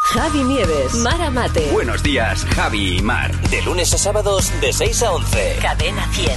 Javi Nieves, Mara Mate. Buenos días, Javi y Mar. De lunes a sábados, de 6 a 11. Cadena 100.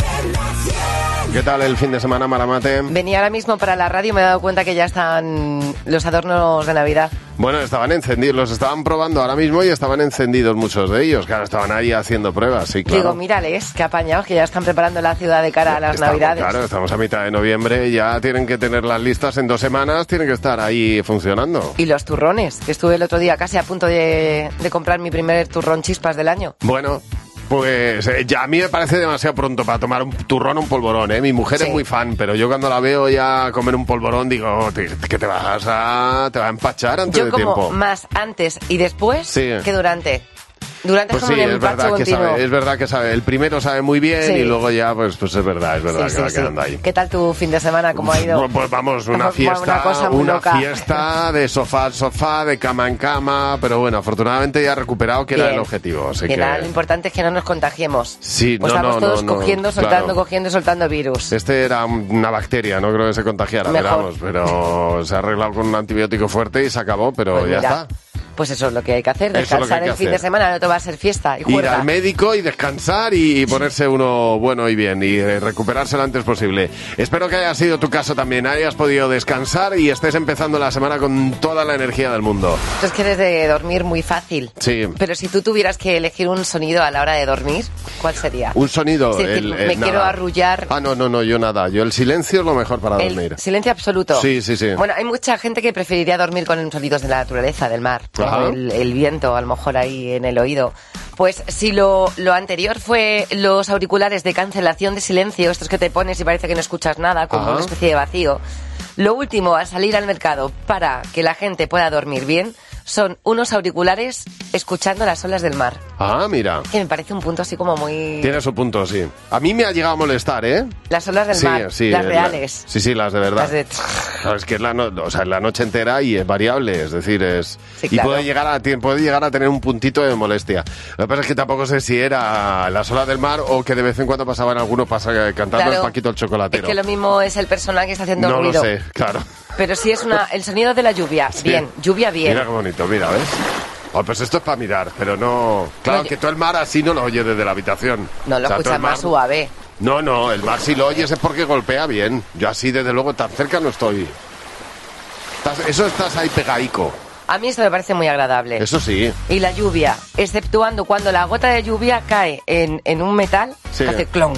¿Qué tal el fin de semana, Mara Mate? Venía ahora mismo para la radio y me he dado cuenta que ya están los adornos de Navidad. Bueno, estaban encendidos, los estaban probando ahora mismo y estaban encendidos muchos de ellos. Claro, estaban ahí haciendo pruebas, sí, claro. Digo, mírales, qué apañados, que ya están preparando la ciudad de cara a las Navidades. Claro, estamos a mitad de noviembre, ya tienen que tener las listas en 2 semanas, tienen que estar ahí funcionando. Y los turrones, que estuve el otro día casi a punto de comprar mi primer turrón chispas del año. Bueno, pues ya a mí me parece demasiado pronto para tomar un turrón o un polvorón, ¿eh? Mi mujer es muy fan, pero yo cuando la veo ya comer un polvorón digo que te va a empachar antes de tiempo. Yo como más antes y después que durante. Durante pues es como sí, un empacho continuo. Es verdad que sabe. El primero sabe muy bien y luego ya, pues es verdad que va quedando ahí. ¿Qué tal tu fin de semana? ¿Cómo ha ido? Pues vamos, una fiesta de sofá al sofá, de cama en cama, pero bueno, afortunadamente ya recuperado, que era el objetivo. Así que lo importante es que no nos contagiemos. Sí, pues estamos todos cogiendo, soltando, claro. cogiendo y soltando virus. Este era una bacteria, no creo que se contagiara, pero se ha arreglado con un antibiótico fuerte y se acabó, pero pues ya está. Pues eso es lo que hay que hacer, descansar el fin de semana, no te va a ser fiesta y juerga. Ir al médico y descansar y ponerse uno bueno y bien y recuperarse lo antes posible. Espero que haya sido tu caso también, hayas podido descansar y estés empezando la semana con toda la energía del mundo. Tú es que eres de dormir muy fácil. Sí. Pero si tú tuvieras que elegir un sonido a la hora de dormir, ¿cuál sería? Un sonido. Es decir, me quiero arrullar. No, yo nada. Yo el silencio es lo mejor para dormir. Silencio absoluto. Sí. Bueno, hay mucha gente que preferiría dormir con sonidos de la naturaleza, del mar. El viento, a lo mejor ahí en el oído. Pues si lo anterior fue los auriculares de cancelación de silencio, estos que te pones y parece que no escuchas nada, como una especie de vacío. Lo último a salir al mercado para que la gente pueda dormir bien son unos auriculares escuchando las olas del mar. Ah, mira. Que me parece un punto así como muy... Tiene su punto, sí. A mí me ha llegado a molestar, ¿eh? Las olas del mar, las reales. Sí, las de verdad. Es que es la noche entera y es variable, es decir, Sí, claro. Y puede llegar a tener un puntito de molestia. Lo que pasa es que tampoco sé si era las olas del mar o que de vez en cuando pasaban algunos cantando el Paquito el Chocolatero. Es que lo mismo es el personal que está haciendo ruido. No lo sé, claro. Pero sí es el sonido de la lluvia. Sí. Bien, lluvia bien. Mira qué bonito, mira, ¿ves? Pues esto es para mirar, pero no... Claro, que tú el mar así no lo oyes desde la habitación. No, lo escuchas más suave. No, el mar si lo oyes es porque golpea bien. Yo así, desde luego, tan cerca no estoy. Estás ahí pegaico. A mí esto me parece muy agradable. Eso sí. Y la lluvia, exceptuando cuando la gota de lluvia cae en un metal, hace clon,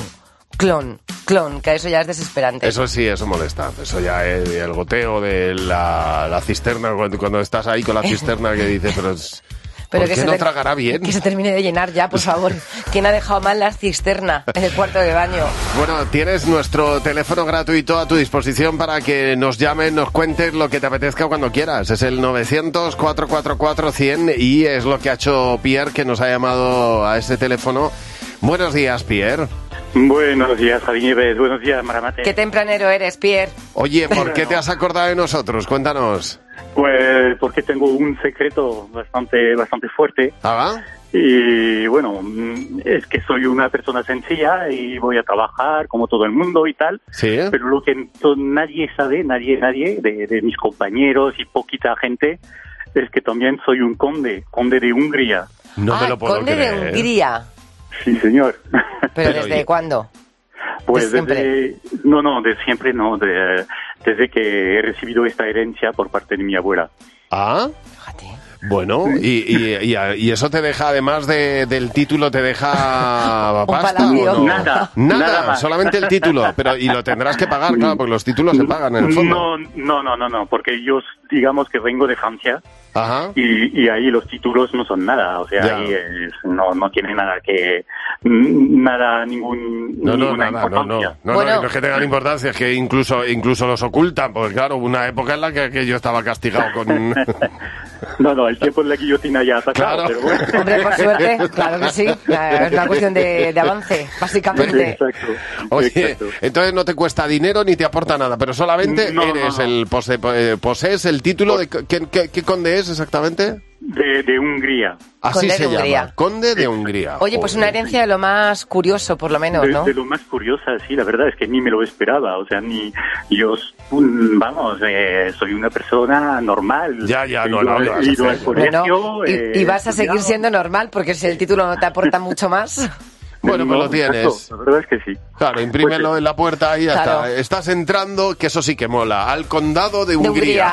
que eso ya es desesperante. Eso sí, eso molesta. Eso ya es el goteo de la cisterna, cuando estás ahí con la cisterna que dices, pero ¿por qué no tragará bien? Que se termine de llenar ya, por favor. ¿Quién ha dejado mal la cisterna en el cuarto de baño? Bueno, tienes nuestro teléfono gratuito a tu disposición para que nos llamen, nos cuentes lo que te apetezca cuando quieras. Es el 900-444-100 y es lo que ha hecho Pierre, que nos ha llamado a ese teléfono. Buenos días, Pierre. Buenos días, Javi Nieves. Buenos días, Mara Mate. Qué tempranero eres, Pierre. Oye, ¿por qué te has acordado de nosotros? Cuéntanos. Pues porque tengo un secreto bastante fuerte. ¿Ah? Y bueno, es que soy una persona sencilla y voy a trabajar como todo el mundo y tal. Sí. Pero lo que nadie sabe, nadie de mis compañeros y poquita gente, es que también soy un conde de Hungría. No me lo puedo conde creer. de Hungría. Sí, señor. ¿Pero desde cuándo? Pues desde siempre no, desde que he recibido esta herencia por parte de mi abuela. Ah, fíjate. Bueno, y eso te deja, además del título, te deja pasta. No, nada, solamente el título, y lo tendrás que pagar, claro, porque los títulos se pagan en el fondo. No, porque yo digamos que vengo de Francia. Ajá. Y ahí los títulos no son nada, o sea, ahí no tiene ninguna importancia. No es que tengan importancia, es que incluso los ocultan, porque claro, hubo una época en la que yo estaba castigado con... No, el tiempo en la guillotina ya ha pasado, claro. Pero bueno. Hombre, por suerte, claro que sí, es una cuestión de avance, básicamente. Exacto. Oye, entonces no te cuesta dinero ni te aporta nada, pero solamente posees el título de... ¿Qué conde es exactamente? De Hungría. Así Conde se de Hungría. llama, Conde de Hungría. Oye, pues una herencia de lo más curioso, por lo menos, ¿no? De lo más curiosa, sí, la verdad es que ni me lo esperaba. O sea, ni yo, vamos, soy una persona normal. Ya, no, He ido al colegio. Bueno, y vas a seguir siendo normal, porque si el título no te aporta mucho más. Bueno, pues lo tienes. Exacto, la verdad es que sí. Claro, imprímelo en la puerta y ya Claro. está. Estás entrando, que eso sí que mola, al condado de Hungría.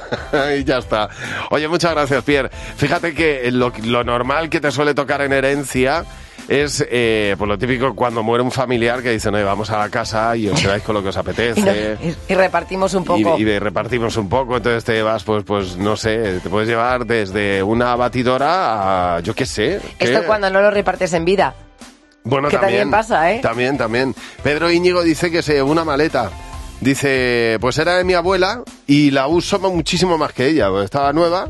Y ya está. Oye, muchas gracias, Pierre. Fíjate que lo normal que te suele tocar en herencia es pues lo típico cuando muere un familiar que dicen, vamos a la casa y os quedáis con lo que os apetece. Y repartimos un poco. Y repartimos un poco, entonces te llevas, pues no sé, te puedes llevar desde una batidora a, yo qué sé. Esto cuando no lo repartes en vida. Bueno, que también pasa, ¿eh? También. Pedro Íñigo dice que se llevó una maleta. Dice, pues era de mi abuela y la uso muchísimo más que ella, porque estaba nueva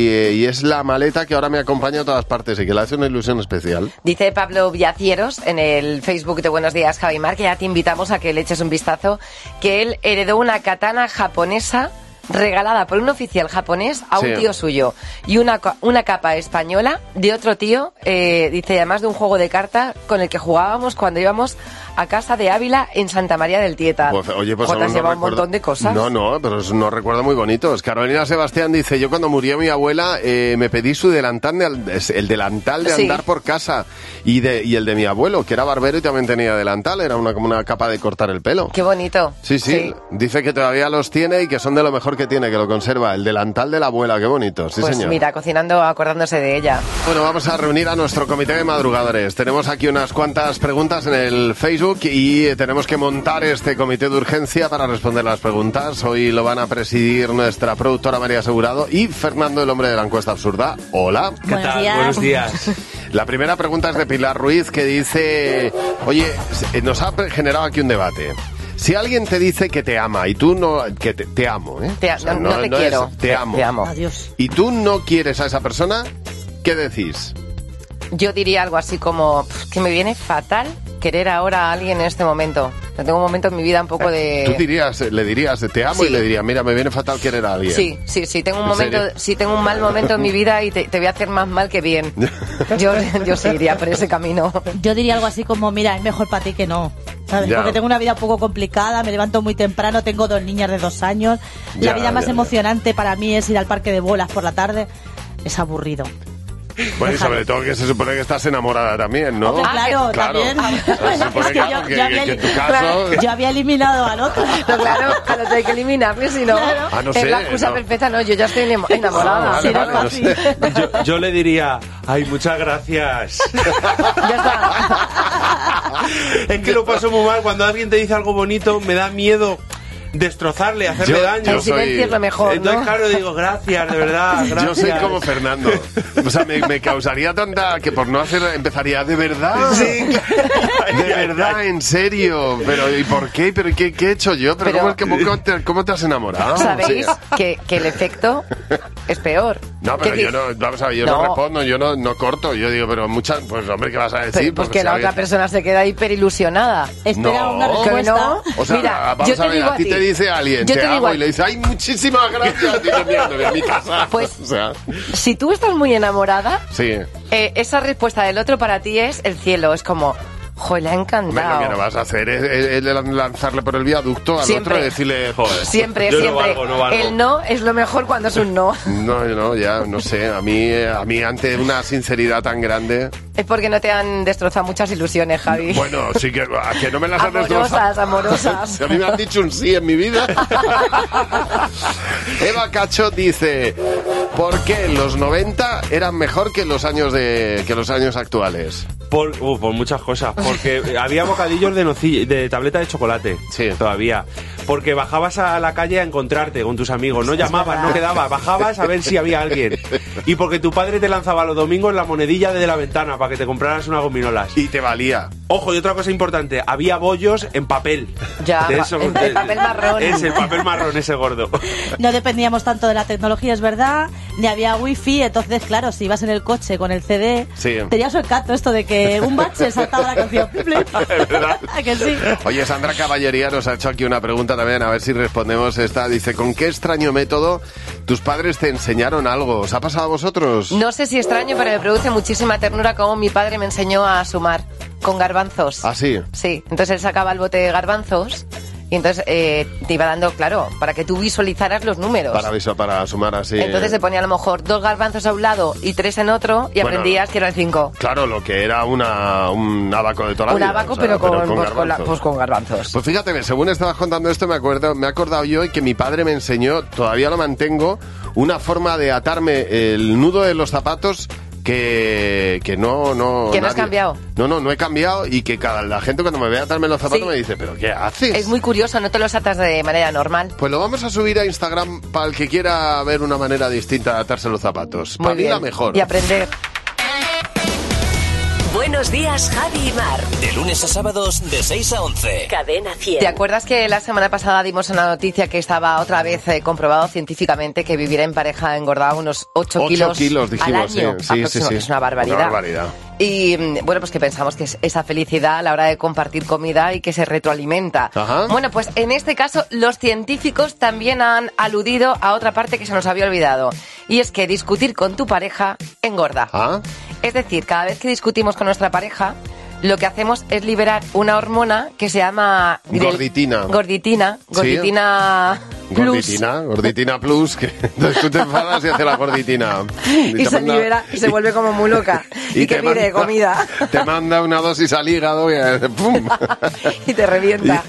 y es la maleta que ahora me acompaña a todas partes y que le hace una ilusión especial. Dice Pablo Villacieros en el Facebook de Buenos Días, Javi Mar, que ya te invitamos a que le eches un vistazo, que él heredó una katana japonesa regalada por un oficial japonés a un tío suyo y una capa española de otro tío, dice, además de un juego de cartas con el que jugábamos cuando íbamos a casa de Ávila en Santa María del Tieta. Pues, oye, pues Jota, has llevado un montón de cosas. No, pero es unos recuerdos muy bonitos. Carolina Sebastián dice, yo cuando murió mi abuela me pedí su delantal el delantal de andar por casa y el de mi abuelo, que era barbero y también tenía delantal, era como una capa de cortar el pelo. Qué bonito. Sí. Dice que todavía los tiene y que son de lo mejor que tiene, que lo conserva. El delantal de la abuela, qué bonito. Sí, pues señor. Mira, cocinando, acordándose de ella. Bueno, vamos a reunir a nuestro comité de madrugadores. Tenemos aquí unas cuantas preguntas en el Facebook y tenemos que montar este comité de urgencia para responder las preguntas. Hoy lo van a presidir nuestra productora María Asegurado y Fernando, el hombre de la encuesta absurda. Hola. ¿Qué tal? Buenos días. La primera pregunta es de Pilar Ruiz, que dice, oye, nos ha generado aquí un debate. Si alguien te dice que te ama y tú no, que te amo, ¿eh? No te quiero. Te amo. Te amo. Adiós. Y tú no quieres a esa persona, ¿qué decís? Yo diría algo así como que me viene fatal querer ahora a alguien en este momento. Tengo un momento en mi vida un poco de... Tú le dirías te amo, Sí. y le dirías, mira, me viene fatal querer a alguien. Sí, tengo un ¿En momento, serio? sí tengo un mal momento en mi vida y te voy a hacer más mal que bien. Yo sí iría por ese camino. Yo diría algo así como, mira, es mejor para ti que no. ¿Sabes? Ya. Porque tengo una vida un poco complicada, me levanto muy temprano, tengo 2 niñas de 2 años. Ya, La vida más ya. emocionante para mí es ir al parque de bolas por la tarde. Es aburrido. Bueno, y sobre todo que se supone que estás enamorada también, ¿no? Hombre, claro, también. Se supone Es que yo que en tu caso... yo había eliminado al otro. Pero claro, al otro hay que eliminarle, si no, Ah, no es sé, la excusa no. perfecta. No, yo ya estoy enamorada. Sí, Vale, no no es fácil. sé. Yo le diría, ay, muchas gracias. Ya está. Es que lo paso muy mal. Cuando alguien te dice algo bonito, me da miedo destrozarle, hacerle daño. El silencio es lo mejor, Entonces, ¿no? claro, digo, gracias, de verdad, gracias. Yo soy como Fernando. O sea, me causaría tanta... Que por no hacer... Empezaría, ¿de verdad? Sí. De verdad, en serio. Pero, ¿y por qué? ¿Pero qué he hecho yo? ¿Pero cómo te has enamorado? Sabéis Sí. que el efecto es peor. No, pero ¿Qué yo no, vamos a ver, yo no No. respondo, yo no corto. Yo digo, pero muchas... Pues, hombre, ¿qué vas a decir? Pues Porque que la si otra alguien- persona se queda hiperilusionada. Espera No. una ¿Que respuesta. no? O sea, Mira, vamos yo te a ver, digo a ti te dice alguien, yo te te digo amo, a- y le dice, ¡ay, muchísimas gracias! Y dices, mira, me voy a mi casa. Pues- O sea, Si tú estás muy enamorada, sí. esa respuesta del otro para ti es el cielo. Es como, joder, le ha Hombre, encantado. lo que no vas a hacer es lanzarle por el viaducto al Siempre. otro y decirle, joder. Siempre, Yo no siempre. valgo, no valgo. El no es lo mejor cuando es un no. No, ya, no sé. A mí ante una sinceridad tan grande... Es porque no te han destrozado muchas ilusiones, Javi. Bueno, sí que no me las han destrozado. Amorosas. A mí me han dicho un sí en mi vida. Eva Cacho dice, ¿por qué los 90 eran mejor que los años actuales? Por muchas cosas. Porque había bocadillos de tableta de chocolate. Sí. Todavía. Porque bajabas a la calle a encontrarte con tus amigos. No llamabas, no quedabas. Bajabas a ver si había alguien. Y porque tu padre te lanzaba los domingos la monedilla desde la ventana para que te compraras unas gominolas. Y te valía. Ojo, y otra cosa importante. Había bollos en papel. Ya, el papel marrón. Es el papel marrón, ese gordo. No dependíamos tanto de la tecnología, es verdad. ni había wifi, entonces claro, si ibas en el coche con el CD, Sí. tenías el canto esto de que un bache saltaba la canción. ¿Verdad? ¿A que sí? Oye, Sandra Caballería nos ha hecho aquí una pregunta también, a ver si respondemos esta. Dice, ¿con qué extraño método tus padres te enseñaron algo? ¿Os ha pasado a vosotros? No sé si extraño, pero me produce muchísima ternura como mi padre me enseñó a sumar con garbanzos. ¿Ah, sí? Sí, entonces él sacaba el bote de garbanzos y entonces te iba dando, claro, para que tú visualizaras los números. Para sumar así. Entonces se ponía a lo mejor 2 garbanzos a un lado y 3 en otro y Bueno, aprendías que eran 5. Claro, lo que era un abaco de toda la Un vida, abaco, o sea, pero con garbanzos. con garbanzos. Pues fíjate, según estabas contando esto, me he acordado yo que mi padre me enseñó, todavía lo mantengo, una forma de atarme el nudo de los zapatos que no Que no has cambiado. No he cambiado, y que la gente cuando me ve atarme los zapatos Sí. me dice, ¿pero qué haces? Es muy curioso, no te los atas de manera normal. Pues lo vamos a subir a Instagram para el que quiera ver una manera distinta de atarse los zapatos. Muy Para mí bien. la mejor. Y aprender. Buenos días, Javi y Mar. De lunes a sábados de 6 a 11. Cadena 100. ¿Te acuerdas que la semana pasada dimos una noticia que estaba otra vez comprobado científicamente que vivir en pareja engordaba unos 8 kilos dijimos, al año? sí. aproximadamente? Es una barbaridad. Una barbaridad. Y bueno, pues que pensamos que es esa felicidad a la hora de compartir comida y que se retroalimenta. Ajá. Bueno, pues en este caso los científicos también han aludido a otra parte que se nos había olvidado. Y es que discutir con tu pareja engorda. ¿Ah? Es decir, cada vez que discutimos con nuestra pareja, lo que hacemos es liberar una hormona que se llama... Gorditina. Gorditina plus. Gorditina plus, que entonces tú te enfadas y hace la gorditina. Y se libera y se vuelve como muy loca. y que pide comida. Te manda una dosis al hígado y ¡pum! Y te revienta.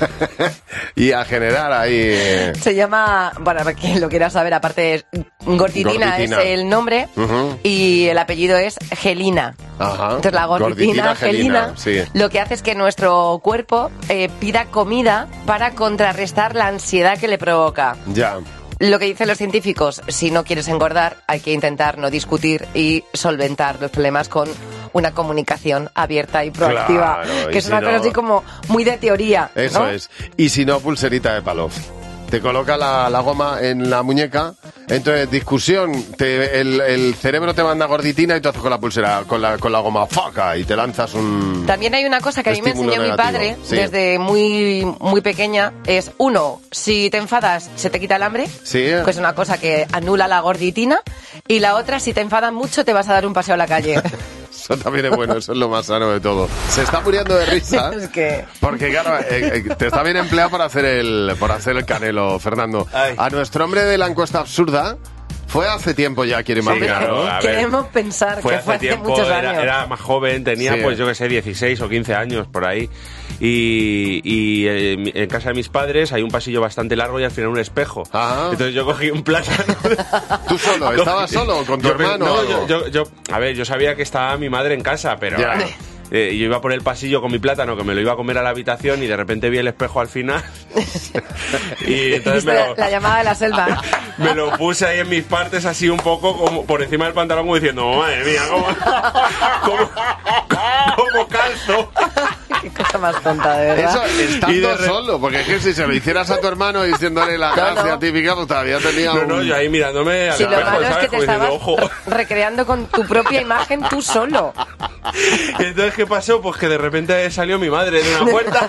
Y a generar ahí... Se llama, bueno, para quien lo quiera saber, aparte es Gorditina es el nombre. Ujú. Y el apellido es Gelina. Ajá. Entonces la gorditina, Gelina, sí. lo que hace es que nuestro cuerpo pida comida para contrarrestar la ansiedad que le provoca. Ya. Lo que dicen los científicos, si no quieres engordar, hay que intentar no discutir y solventar los problemas con una comunicación abierta y proactiva. Claro, que y es si una no- cosa así como muy de teoría. Eso ¿no? es. Y si no, pulserita de Pavlov. Te coloca la goma en la muñeca. Entonces, discusión, el cerebro te manda gorditina y tú haces con la pulsera, con la goma, ¡faca! Y te lanzas un... También hay una cosa que a mí me estímulo enseñó mi negativo. padre Sí. desde muy, muy pequeña. Es, 1, si te enfadas, se te quita el hambre. Sí. Que es una cosa que anula la gorditina. Y la otra, si te enfadas mucho, te vas a dar un paseo a la calle. Eso también es bueno, eso es lo más sano de todo. Se está muriendo de risa. Es que... Porque, claro, te está bien empleado por hacer el canelo, Fernando. Ay. A nuestro hombre de la encuesta absurda fue hace tiempo ya, quiero imaginar, claro. ¿no? A ver, Queremos pensar que fue hace tiempo, muchos años. era más joven, tenía Sí. pues yo que sé, 16 o 15 años por ahí. Y en casa de mis padres hay un pasillo bastante largo y al final un espejo. Ah. Entonces yo cogí un plátano. ¿Tú solo? ¿Estabas solo o con tu hermano? o algo? A ver, yo sabía que estaba mi madre en casa, pero Ya. yo iba por el pasillo con mi plátano que me lo iba a comer a la habitación y de repente vi el espejo al final. Y entonces Viste la llamada de la selva. me lo puse ahí en mis partes así un poco como por encima del pantalón como diciendo, madre mía, ¿cómo calzo? Qué cosa más tonta, de verdad. Eso Y estando de re- solo, porque es que si se lo hicieras a tu hermano diciéndole la gracia no. típica, pues todavía tenía No, yo ahí mirándome al Si lo espejo, malo es ¿sabes? que te Como diciendo, estabas ojo. recreando con tu propia imagen tú solo. Y entonces, ¿qué pasó? Pues que de repente salió mi madre de una puerta.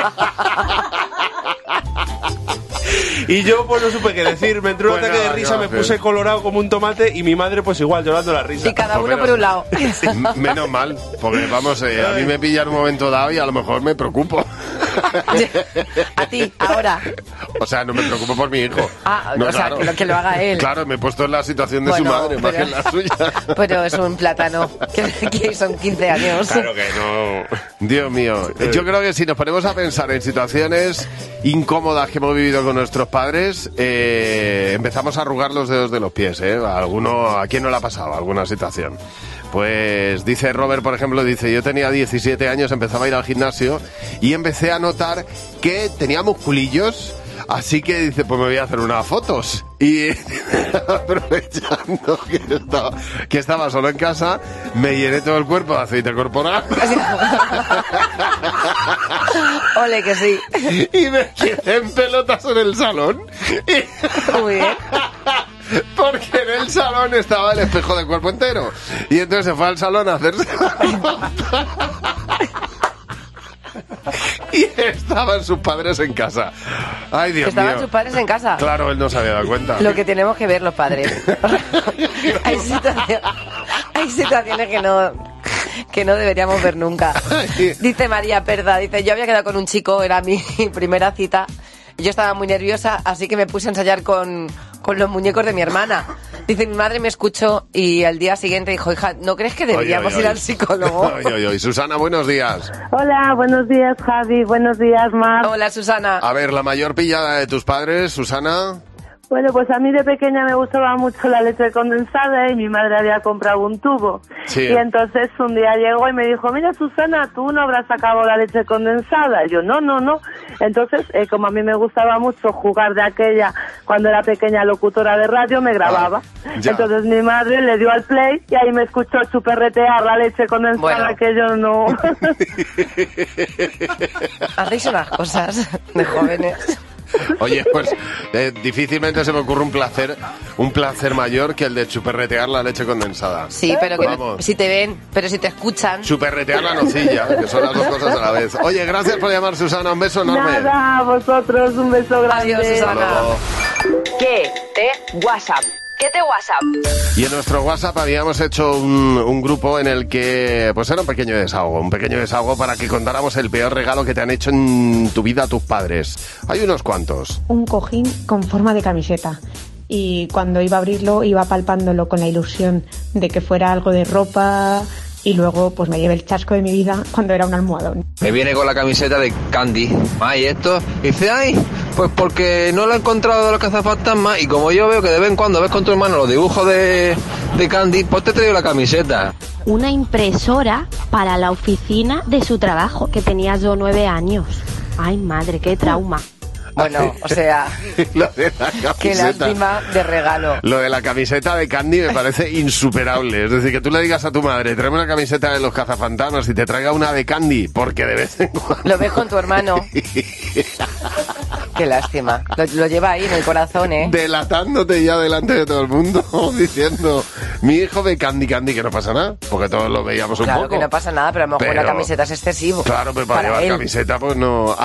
Y yo pues no supe qué decir, me entró un Pues ataque de nada, risa, ¿qué va me a hacer? puse colorado como un tomate y mi madre pues igual llorando la risa. Y cada Pues uno por un lado. Menos mal, porque vamos, a mí me pilla en un momento dado y a lo mejor me preocupo. A ti, ahora. O sea, no me preocupo por mi hijo. Ah, No, o sea, claro. que lo haga él. Claro, me he puesto en la situación de Bueno, su madre, más que pero- en la suya. Pero es un plátano, que son 15 años. Claro que no. Dios mío, yo creo que si nos ponemos a pensar en situaciones incómodas que hemos vivido con nuestros padres, empezamos a arrugar los dedos de los pies, ¿eh? ¿A quién no le ha pasado alguna situación? Pues dice Robert, por ejemplo, dice, yo tenía 17 años, empezaba a ir al gimnasio y empecé a notar que tenía musculillos. Así que dice, pues me voy a hacer unas fotos. Y aprovechando que estaba solo en casa, me llené todo el cuerpo de aceite corporal. Ole, que sí. Y me quedé en pelotas en el salón. Muy bien. Porque en el el salón estaba el espejo de cuerpo entero. Y entonces se fue al salón a hacerse la nota. Y estaban sus padres en casa. Ay, Dios mío. ¿Estaban sus padres en casa? Claro, él no se había dado cuenta. Lo que tenemos que ver los padres. hay situaciones que no deberíamos ver nunca. Dice María Perda, dice, yo había quedado con un chico, era mi primera cita. Yo estaba muy nerviosa, así que me puse a ensayar con los muñecos de mi hermana. Dice, mi madre me escuchó y al día siguiente dijo, hija, ¿no crees que deberíamos ir al psicólogo? Susana, buenos días. Hola, buenos días, Javi. Buenos días, Mar. Hola, Susana. A ver, la mayor pillada de tus padres, Susana. Bueno, pues a mí de pequeña me gustaba mucho la leche condensada y mi madre había comprado un tubo. Sí. Y entonces un día llegó y me dijo, mira, Susana, tú no habrás sacado la leche condensada. Y yo, no. Entonces, como a mí me gustaba mucho jugar de aquella, cuando era pequeña locutora de radio, me grababa. Entonces mi madre le dio al play y ahí me escuchó chuperretear la leche condensada, que yo no... Hacéis unas cosas de jóvenes. Oye, pues difícilmente se me ocurre un placer mayor que el de chuperretear la leche condensada. Sí, pero que si te ven, pero si te escuchan. Chuperretear la nocilla, que son las dos cosas a la vez. Oye, gracias por llamar, Susana, un beso enorme. Nada, a vosotros, un beso grande. Adiós, Susana. ¿Qué te WhatsApp? ¿Qué te WhatsApp? Y en nuestro WhatsApp habíamos hecho un grupo en el que, pues era un pequeño desahogo para que contáramos el peor regalo que te han hecho en tu vida tus padres. Hay unos cuantos. Un cojín con forma de camiseta. Y cuando iba a abrirlo, iba palpándolo con la ilusión de que fuera algo de ropa. Y luego, pues me llevé el chasco de mi vida cuando era un almohadón. Me viene con la camiseta de Candy. Ay, esto. Y dice, pues porque no lo he encontrado de los cazafantasmas. Y como yo veo que de vez en cuando ves con tu hermano los dibujos de Candy, pues te he traído la camiseta. Una impresora para la oficina de su trabajo, que tenía yo 9 años. Ay, madre, qué trauma. Bueno, o sea, lo de la camiseta, qué lástima de regalo. Lo de la camiseta de Candy me parece insuperable. Es decir, que tú le digas a tu madre, tráeme una camiseta de los cazafantasmas y te traiga una de Candy, porque de vez en cuando... Lo ves con tu hermano. Qué lástima. Lo lleva ahí en el corazón, ¿eh? Delatándote ya delante de todo el mundo, diciendo, mi hijo ve Candy, que no pasa nada, porque todos lo veíamos un poco. Claro que no pasa nada, pero a lo mejor la camiseta es excesivo. Claro, pero para llevar camiseta, pues no...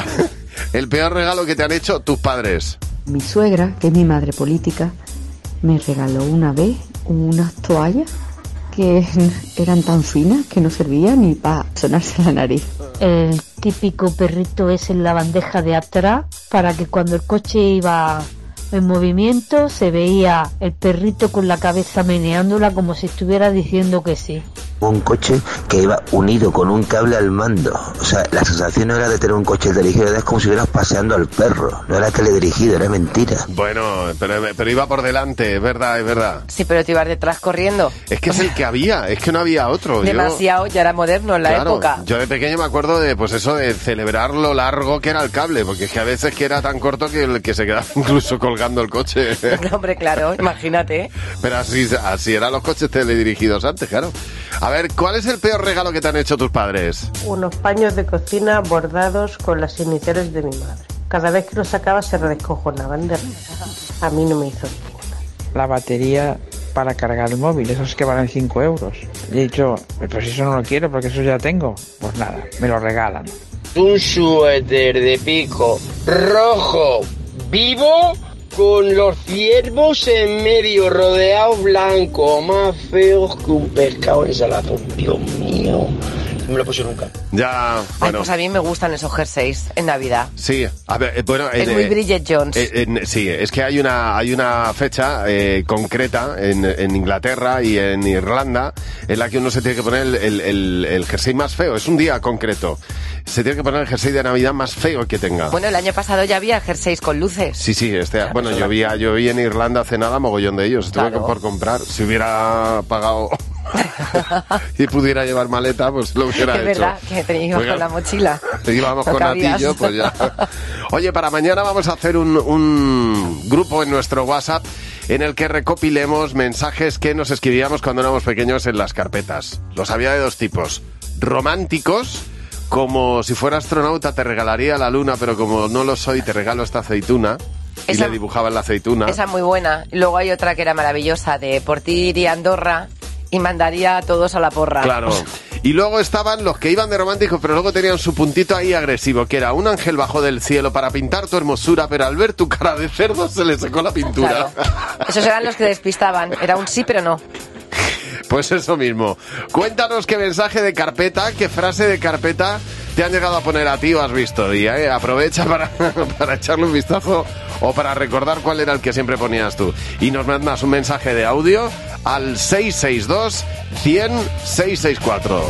El peor regalo que te han hecho tus padres. Mi suegra, que es mi madre política, me regaló una vez unas toallas que eran tan finas que no servían ni para sonarse la nariz. El típico perrito es en la bandeja de atrás para que cuando el coche iba en movimiento se veía el perrito con la cabeza meneándola como si estuviera diciendo que sí. Un coche que iba unido con un cable al mando. O sea, la sensación no era de tener un coche dirigido, es como si estuvieras paseando al perro. No era teledirigido, era mentira. Bueno, pero iba por delante, es verdad. Sí, pero te ibas detrás corriendo. Es que es el que había, es que no había otro. Demasiado, ya era moderno en la época. Yo de pequeño me acuerdo de, pues eso, de celebrar lo largo que era el cable, porque es que a veces que era tan corto que se quedaba incluso colgando el coche. Hombre, claro, imagínate. Pero así eran los coches teledirigidos antes, claro. A ver, ¿cuál es el peor regalo que te han hecho tus padres? Unos paños de cocina bordados con las iniciales de mi madre. Cada vez que los sacaba se redescojonaban de risa. A mí no me hizo ninguna. La batería para cargar el móvil, esos que valen 5 euros. Y he dicho, pues eso no lo quiero porque eso ya tengo. Pues nada, me lo regalan. Un suéter de pico rojo vivo con los ciervos en medio, rodeados blanco, más feos que un pescado en salazón. Dios mío, no me lo puse nunca. Ya, bueno. Ay, pues a mí me gustan esos jerseys en Navidad. Sí, a ver, bueno... Es muy Bridget Jones. Sí, es que hay una fecha concreta en Inglaterra y en Irlanda en la que uno se tiene que poner el jersey más feo. Es un día concreto. Se tiene que poner el jersey de Navidad más feo que tenga. Bueno, el año pasado ya había jerseys con luces. Sí, bueno, yo vi en Irlanda hace nada mogollón de ellos. Tuve que por comprar. Si hubiera pagado y pudiera llevar maleta, pues lo hubiera hecho. Es verdad, que te ibas con la mochila. Íbamos con Atillo, pues ya. Oye, para mañana vamos a hacer un grupo en nuestro WhatsApp en el que recopilemos mensajes que nos escribíamos cuando éramos pequeños en las carpetas. Los había de dos tipos. Románticos, como si fuera astronauta te regalaría la luna, pero como no lo soy te regalo esta aceituna. y le dibujaban la aceituna. Esa muy buena. Luego hay otra que era maravillosa, de por ti iría a Andorra y mandaría a todos a la porra. Claro. Y luego estaban los que iban de románticos, pero luego tenían su puntito ahí agresivo, que era un ángel bajó del cielo para pintar tu hermosura, pero al ver tu cara de cerdo se le secó la pintura. Claro. Esos eran los que despistaban. Era un sí, pero no. Pues eso mismo. Cuéntanos qué mensaje de carpeta, qué frase de carpeta te han llegado a poner a ti o has visto. Y aprovecha para echarle un vistazo o para recordar cuál era el que siempre ponías tú. Y nos mandas un mensaje de audio al 662-100-664.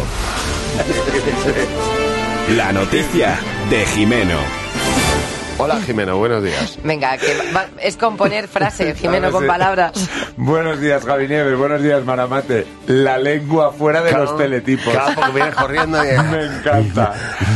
La noticia de Jimeno. Hola Jimeno, buenos días. Venga, es componer frases, Jimeno, con palabras. Buenos días, Javi Nieves, buenos días, Maramate. La lengua fuera de los teletipos. Claro, porque vienes corriendo y... Me encanta.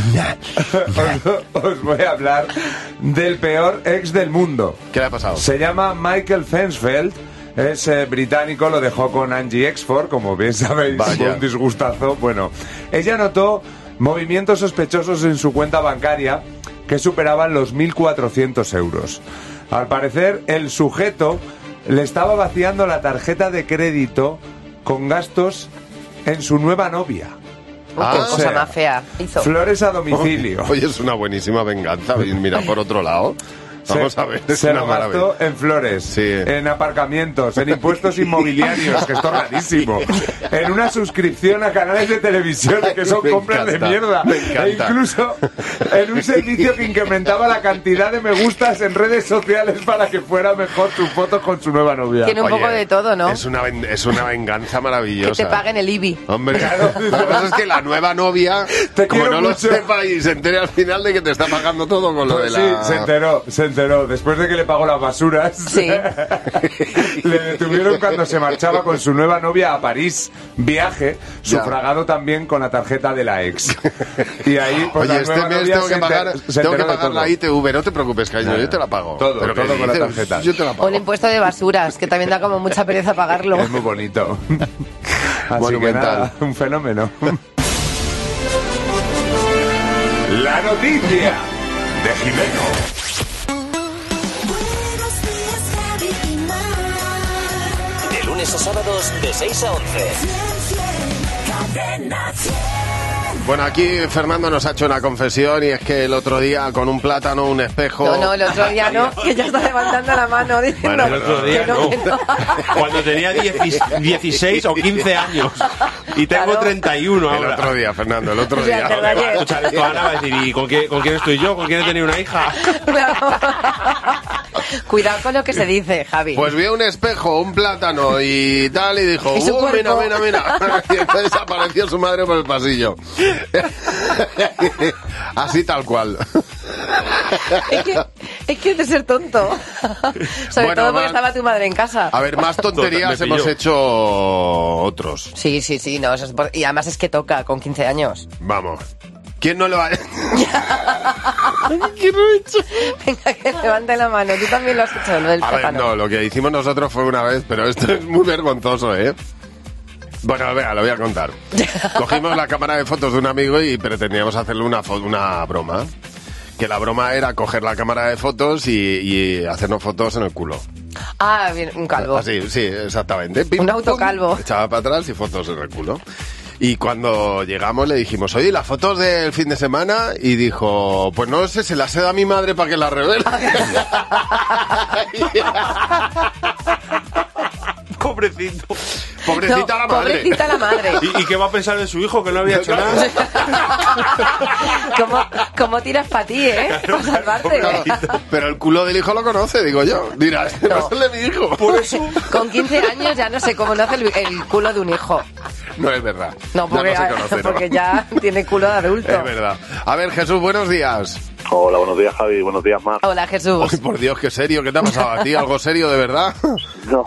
Os voy a hablar del peor ex del mundo. ¿Qué le ha pasado? Se llama Michael Fensfeld. Es británico, lo dejó con Angie Exford, como bien sabéis, fue un disgustazo. Bueno, ella notó movimientos sospechosos en su cuenta bancaria que superaban los 1.400 euros. Al parecer, el sujeto le estaba vaciando la tarjeta de crédito con gastos en su nueva novia. Qué cosa más fea hizo. Flores a domicilio. Oye, es una buenísima venganza. Mira, por otro lado... Vamos a ver, se lo gastó en flores, en aparcamientos, en impuestos inmobiliarios, que esto es rarísimo, en una suscripción a canales de televisión, que son compras de mierda, e incluso en un servicio que incrementaba la cantidad de me gustas en redes sociales para que fuera mejor sus fotos con su nueva novia. Tiene un poco de todo, ¿no? Es una venganza maravillosa. Que te paguen el IBI. Hombre, claro, lo que pasa es que la nueva novia, como no lo sepa y se entere al final de que te está pagando todo con lo de la... Sí, se enteró. Después de que le pagó las basuras, sí. Le detuvieron cuando se marchaba con su nueva novia a París, viaje, sufragado también con la tarjeta de la ex. Y ahí, pues, oye, este mes tengo que pagar la ITV, no te preocupes, cariño, yo te la pago. Todo con la tarjeta. Yo te la pago. O el impuesto de basuras, que también da como mucha pereza pagarlo. Es muy bonito. Así que nada, un fenómeno. La noticia de Jimeno. A sábados de 6 a 11. Bueno, aquí Fernando nos ha hecho una confesión y es que el otro día con un plátano, un espejo... No, el otro día no, que ya está levantando la mano diciendo... Bueno, el otro día no. Cuando tenía 16 o 15 años y tengo 31 ahora. El otro día, Fernando, el otro día. Escuchar esto, Ana va a decir, ¿y con quién estoy yo? ¿Con quién he tenido una hija? Cuidado con lo que se dice, Javi. Pues vio un espejo, un plátano y tal, y dijo, mira. Y entonces apareció su madre por el pasillo. Así tal cual. Es que es de ser tonto. Sobre todo porque estaba tu madre en casa. A ver, más tonterías hemos hecho otros. Sí, no, eso es y además es que toca con 15 años. Vamos. ¿Quién no lo ha hecho? ¿Quién lo ha hecho? Venga, que levante la mano. Tú también lo has hecho, lo del plátano. A ver, no, lo que hicimos nosotros fue una vez, pero esto es muy vergonzoso, ¿eh? Bueno, lo voy a contar. Cogimos la cámara de fotos de un amigo y pretendíamos hacerle una broma. Que la broma era coger la cámara de fotos y hacernos fotos en el culo. Ah, bien, un calvo. Así, sí, exactamente. Un autocalvo. Echaba para atrás y fotos en el culo. Y cuando llegamos le dijimos, oye, ¿las fotos del fin de semana? Y dijo, pues no sé, se las he dado a mi madre para que las revele. Pobrecito. Pobrecita la madre. Pobrecita la madre. ¿Y qué va a pensar de su hijo que no había hecho nada? ¿Cómo tiras para ti, para salvarte? Pero el culo del hijo lo conoce, digo yo. Dirás, no es el de mi hijo. Por eso. Con 15 años ya no sé cómo nace el culo de un hijo. No es verdad. No, porque ya tiene culo de adulto. Es verdad. A ver, Jesús, buenos días. Hola, buenos días, Javi. Buenos días, Mar. Hola, Jesús. Ay, por Dios, qué serio. ¿Qué te ha pasado a ti? ¿Algo serio de verdad? No.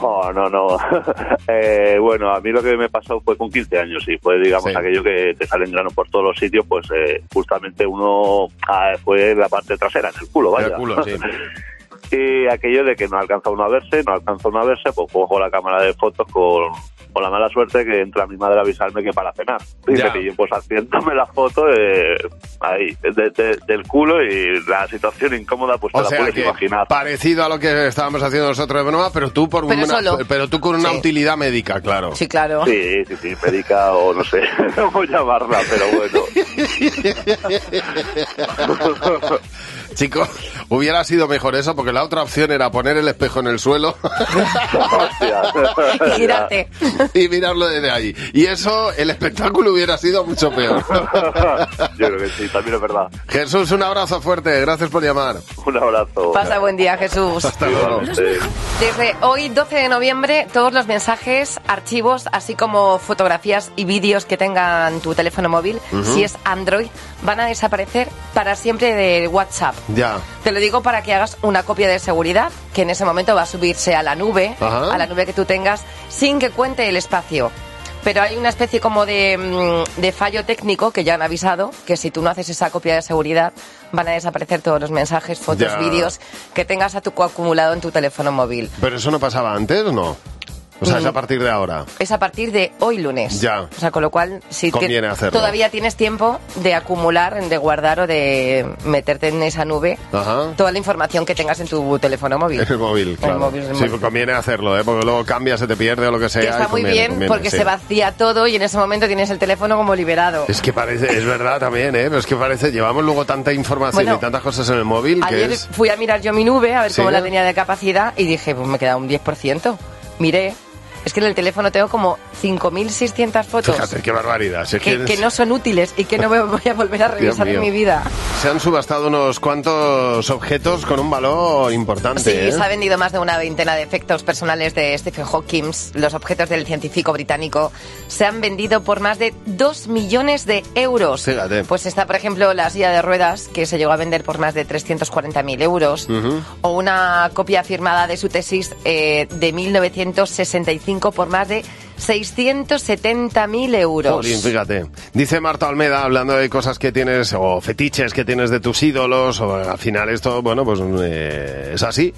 Bueno, a mí lo que me pasó fue con 15 años y fue, digamos, aquello que te salen granos por todos los sitios, pues justamente uno fue la parte trasera, en el culo, vaya. En el culo, sí. Y aquello de que no alcanza uno a verse, pues cojo la cámara de fotos con la mala suerte que entra mi madre a avisarme que para cenar. Y me pillé pues haciéndome la foto ahí, del culo, y la situación incómoda pues te la puedes imaginar. Parecido a lo que estábamos haciendo nosotros de broma, pero tú pero tú con una utilidad médica, claro. Sí, claro. Sí, médica o no sé cómo llamarla, pero bueno. Chicos, hubiera sido mejor eso, porque la otra opción era poner el espejo en el suelo y girarte y mirarlo desde ahí. Y eso, el espectáculo hubiera sido mucho peor. Yo creo que sí, también es verdad. Jesús, un abrazo fuerte, gracias por llamar. Un abrazo. Pasa buen día, Jesús. Hasta luego. Desde hoy, 12 de noviembre, todos los mensajes, archivos, así como fotografías y vídeos que tengan tu teléfono móvil, si es Android, van a desaparecer para siempre de WhatsApp. Ya. Te lo digo para que hagas una copia de seguridad, que en ese momento va a subirse a la nube, a la nube que tú tengas, sin que cuente el espacio. Pero hay una especie como de fallo técnico que ya han avisado, que si tú no haces esa copia de seguridad, van a desaparecer todos los mensajes, fotos, vídeos que tengas acumulado en tu teléfono móvil. ¿Pero eso no pasaba antes o no? O sea, es a partir de ahora. Es a partir de hoy lunes. Ya. O sea, con lo cual, si conviene hacerlo. Todavía tienes tiempo de acumular, de guardar o de meterte en esa nube toda la información que tengas en tu teléfono móvil. En el móvil, claro. Sí, conviene hacerlo, porque luego cambia, se te pierde o lo que sea. Que está muy bien, porque se vacía todo y en ese momento tienes el teléfono como liberado. Es que parece, es verdad también, pero es que parece, llevamos luego tanta información y tantas cosas en el móvil. Ayer fui a mirar yo mi nube, a ver cómo la tenía de capacidad, y dije, pues me queda un 10%. Miré. Es que en el teléfono tengo como 5.600 fotos. Fíjate, qué barbaridad. Que no son útiles y que no me voy a volver a revisar en mi vida. Se han subastado unos cuantos objetos con un valor importante. Sí, se ha vendido más de una veintena de efectos personales de Stephen Hawking. Los objetos del científico británico se han vendido por más de 2 millones de euros. Fíjate. Pues está, por ejemplo, la silla de ruedas, que se llegó a vender por más de 340.000 euros. O una copia firmada de su tesis de 1965 por más de 670.000 euros. Jolín, fíjate. Dice Marta Almeda, hablando de cosas que tienes, o fetiches que tienes de tus ídolos, o al final esto, bueno, pues es así.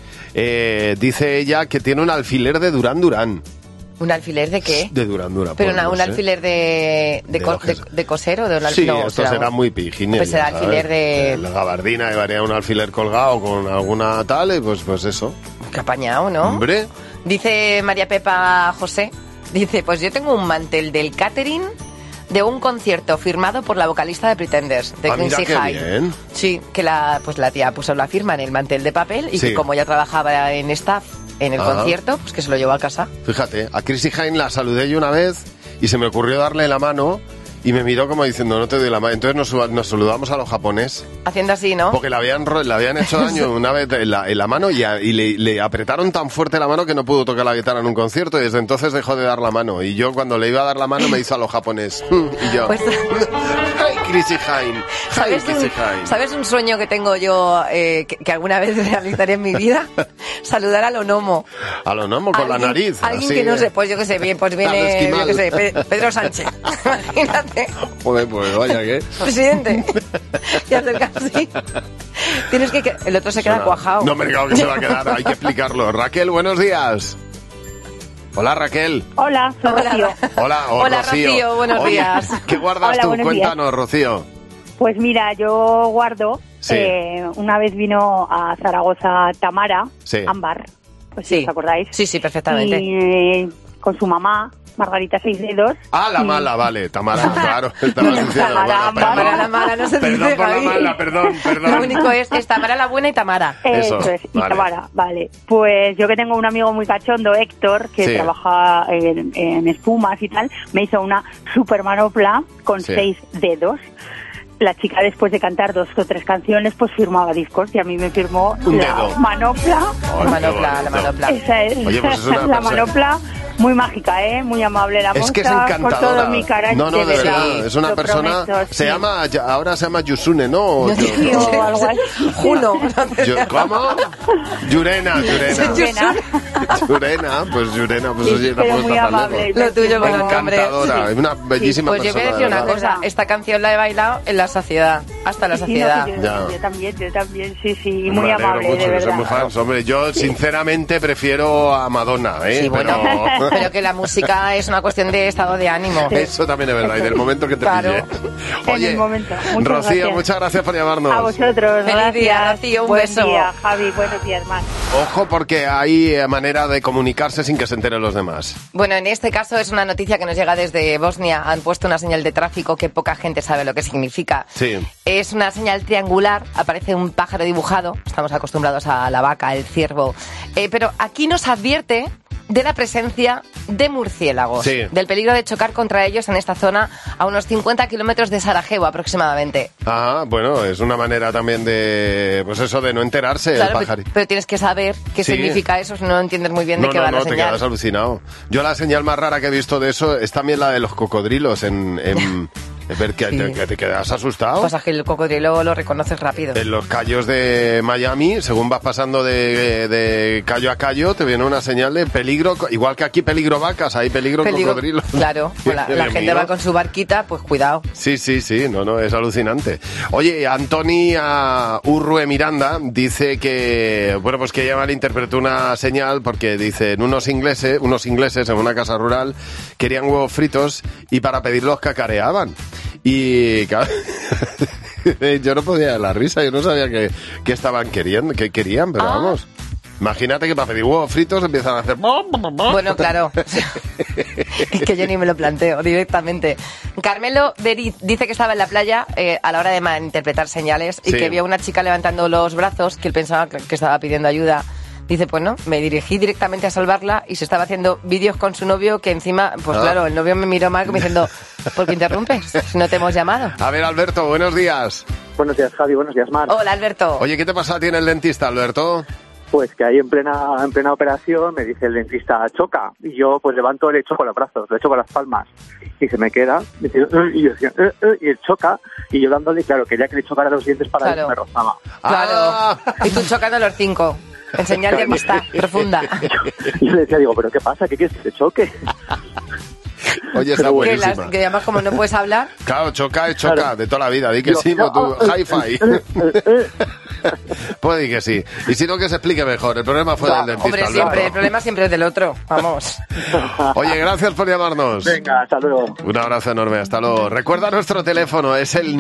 Dice ella que tiene un alfiler de Duran Duran. ¿Un alfiler de qué? De Duran Duran. Pero un alfiler de coser o de un alfiler. Sí, no, estos serán muy pijines. Pues será alfiler de... La gabardina llevaría un alfiler colgado con alguna tal, y pues eso. Qué apañado, ¿no? Hombre. Dice María Pepa José, dice, pues yo tengo un mantel del catering de un concierto firmado por la vocalista de Pretenders, de Quincy High. Sí, que la tía puso la firma en el mantel de papel y que como ya trabajaba en staff en el concierto, pues que se lo llevó a casa. Fíjate, a Chrissy Hine la saludé yo una vez y se me ocurrió darle la mano y me miró como diciendo, no te doy la mano. Entonces nos saludamos a lo japonés. Haciendo así, ¿no? Porque le habían hecho daño una vez en la mano y le apretaron tan fuerte la mano que no pudo tocar la guitarra en un concierto, y desde entonces dejó de dar la mano. Y yo cuando le iba a dar la mano me hizo a lo japonés. Y yo... Pues... ¡Ay, Chrissy Hine! ¿Sabes un sueño que tengo yo que alguna vez realizaré en mi vida? Saludar al Onomo. ¿Al Onomo? Con la nariz. Alguien que no sé, pues yo qué sé, pues viene, yo qué sé, Pedro Sánchez. Imagínate. Joder, pues vaya que... Presidente. Te acercas así. Tienes que... El otro se queda cuajado. No, me claro que se va a quedar, hay que explicarlo. Raquel, buenos días. Hola, Raquel. Hola, soy Rocío. Hola, Rocío, buenos días. ¿Qué guardas tú? Cuéntanos, Rocío. Pues mira, yo guardo... una vez vino a Zaragoza Tamara, Ámbar, pues si os acordáis. Sí, perfectamente. Y con su mamá, Margarita Seis Dedos. Ah, la mala, vale, Tamara, claro. Tamara la mala, no se dice, Perdón por la mala, perdón. Lo único es Tamara la buena y Tamara. Eso es, y vale. Tamara, vale. Pues yo que tengo un amigo muy cachondo, Héctor, que trabaja en espumas y tal, me hizo una super manopla con 6 dedos. La chica, después de cantar 2 o 3 canciones, pues firmaba discos, y a mí me firmó la manopla. La manopla. Esa es, oye, pues es una la manopla. Muy mágica, muy amable la moza. Es que es encantadora. Por todo mi carácter. No, de verdad. Es una persona... Prometo, ahora se llama Yusune, ¿no? O algo así. Juno. ¿Cómo? Yurena. Yurena, pues oye, pero muy amable. Lo tuyo con el nombre. Encantadora, es una bellísima persona. Pues yo voy a decir una cosa. Esta canción la he bailado en la sociedad. Hasta la Sí, saciedad. no, yo también, sí, y muy Me alegro amable, mucho de que verdad. sean muy fans. Hombre, yo sinceramente prefiero a Madonna, ¿eh? Sí, bueno, pero que la música es una cuestión de estado de ánimo. Eso también es verdad, y del momento que te pille. En el momento. Muchas Rocío, gracias. muchas gracias por llamarnos. A vosotros, Feliz gracias. día, Rocío, un Buen beso. día, Javi, buenos días más. Ojo, porque hay manera de comunicarse sin que se enteren los demás. Bueno, en este caso es una noticia que nos llega desde Bosnia. Han puesto una señal de tráfico que poca gente sabe lo que significa. Sí. Es una señal triangular, aparece un pájaro dibujado. Estamos acostumbrados a la vaca, el ciervo. Pero aquí nos advierte de la presencia de murciélagos, Sí. del peligro de chocar contra ellos en esta zona a unos 50 kilómetros de Sarajevo aproximadamente. Ah, bueno, es una manera también de, pues eso, de no enterarse Claro, el pajarito. pero tienes que saber qué Sí. significa eso si no entiendes muy bien de qué va la te señal. quedas alucinado. Yo la señal más rara que he visto de eso es también la de los cocodrilos en ver que Sí. te quedas asustado. Pues es que el cocodrilo lo reconoces rápido. En los callos de Miami, según vas pasando de callo a callo, te viene una señal de peligro, igual que aquí peligro vacas, hay peligro cocodrilos. Claro, pues la Dios gente mío. va con su barquita, pues cuidado. Sí, no, es alucinante. Oye, Antonia Urrue Miranda dice que, bueno, pues que ella malinterpretó una señal porque dice, unos ingleses en una casa rural querían huevos fritos y para pedirlos cacareaban. Y claro, yo no podía dar la risa, yo no sabía que estaban queriendo, que querían, pero vamos. Imagínate que para pedir huevos fritos empiezan a hacer... Bueno, claro. Es que yo ni me lo planteo directamente. Carmelo Deriz dice que estaba en la playa a la hora de malinterpretar señales y Sí. que vio a una chica levantando los brazos, que él pensaba que estaba pidiendo ayuda. Dice, pues no, me dirigí directamente a salvarla y se estaba haciendo vídeos con su novio que encima, pues claro, el novio me miró mal como diciendo, ¿por qué interrumpes? Si no te hemos llamado. A ver, Alberto, buenos días. Buenos días, Javi. Buenos días, Mar. Hola, Alberto. Oye, ¿qué te pasa a ti en el dentista, Alberto? Pues que ahí en plena operación me dice el dentista, choca. Y yo pues levanto, le echo con los brazos, le echo con las palmas. Y se me queda, y yo decía, y él choca. Y yo dándole, claro, quería que le chocara los dientes para ver si me rozaba. Claro. Y tú chocando los 5. En señal de amistad profunda. Y yo le decía, digo, ¿pero qué pasa? ¿Qué quieres que te choque? Oye, está buenísima. Que además como no puedes hablar. Claro, choca es choca, Claro. de toda la vida. Di que sí, no, tú, hi-fi. Pues di que sí. Y si no, que se explique mejor. El problema fue del dentista, Hombre, Alberto. siempre, el problema siempre es del otro. Vamos. Oye, gracias por llamarnos. Venga, hasta luego. Un abrazo enorme, hasta luego. Recuerda nuestro teléfono, es el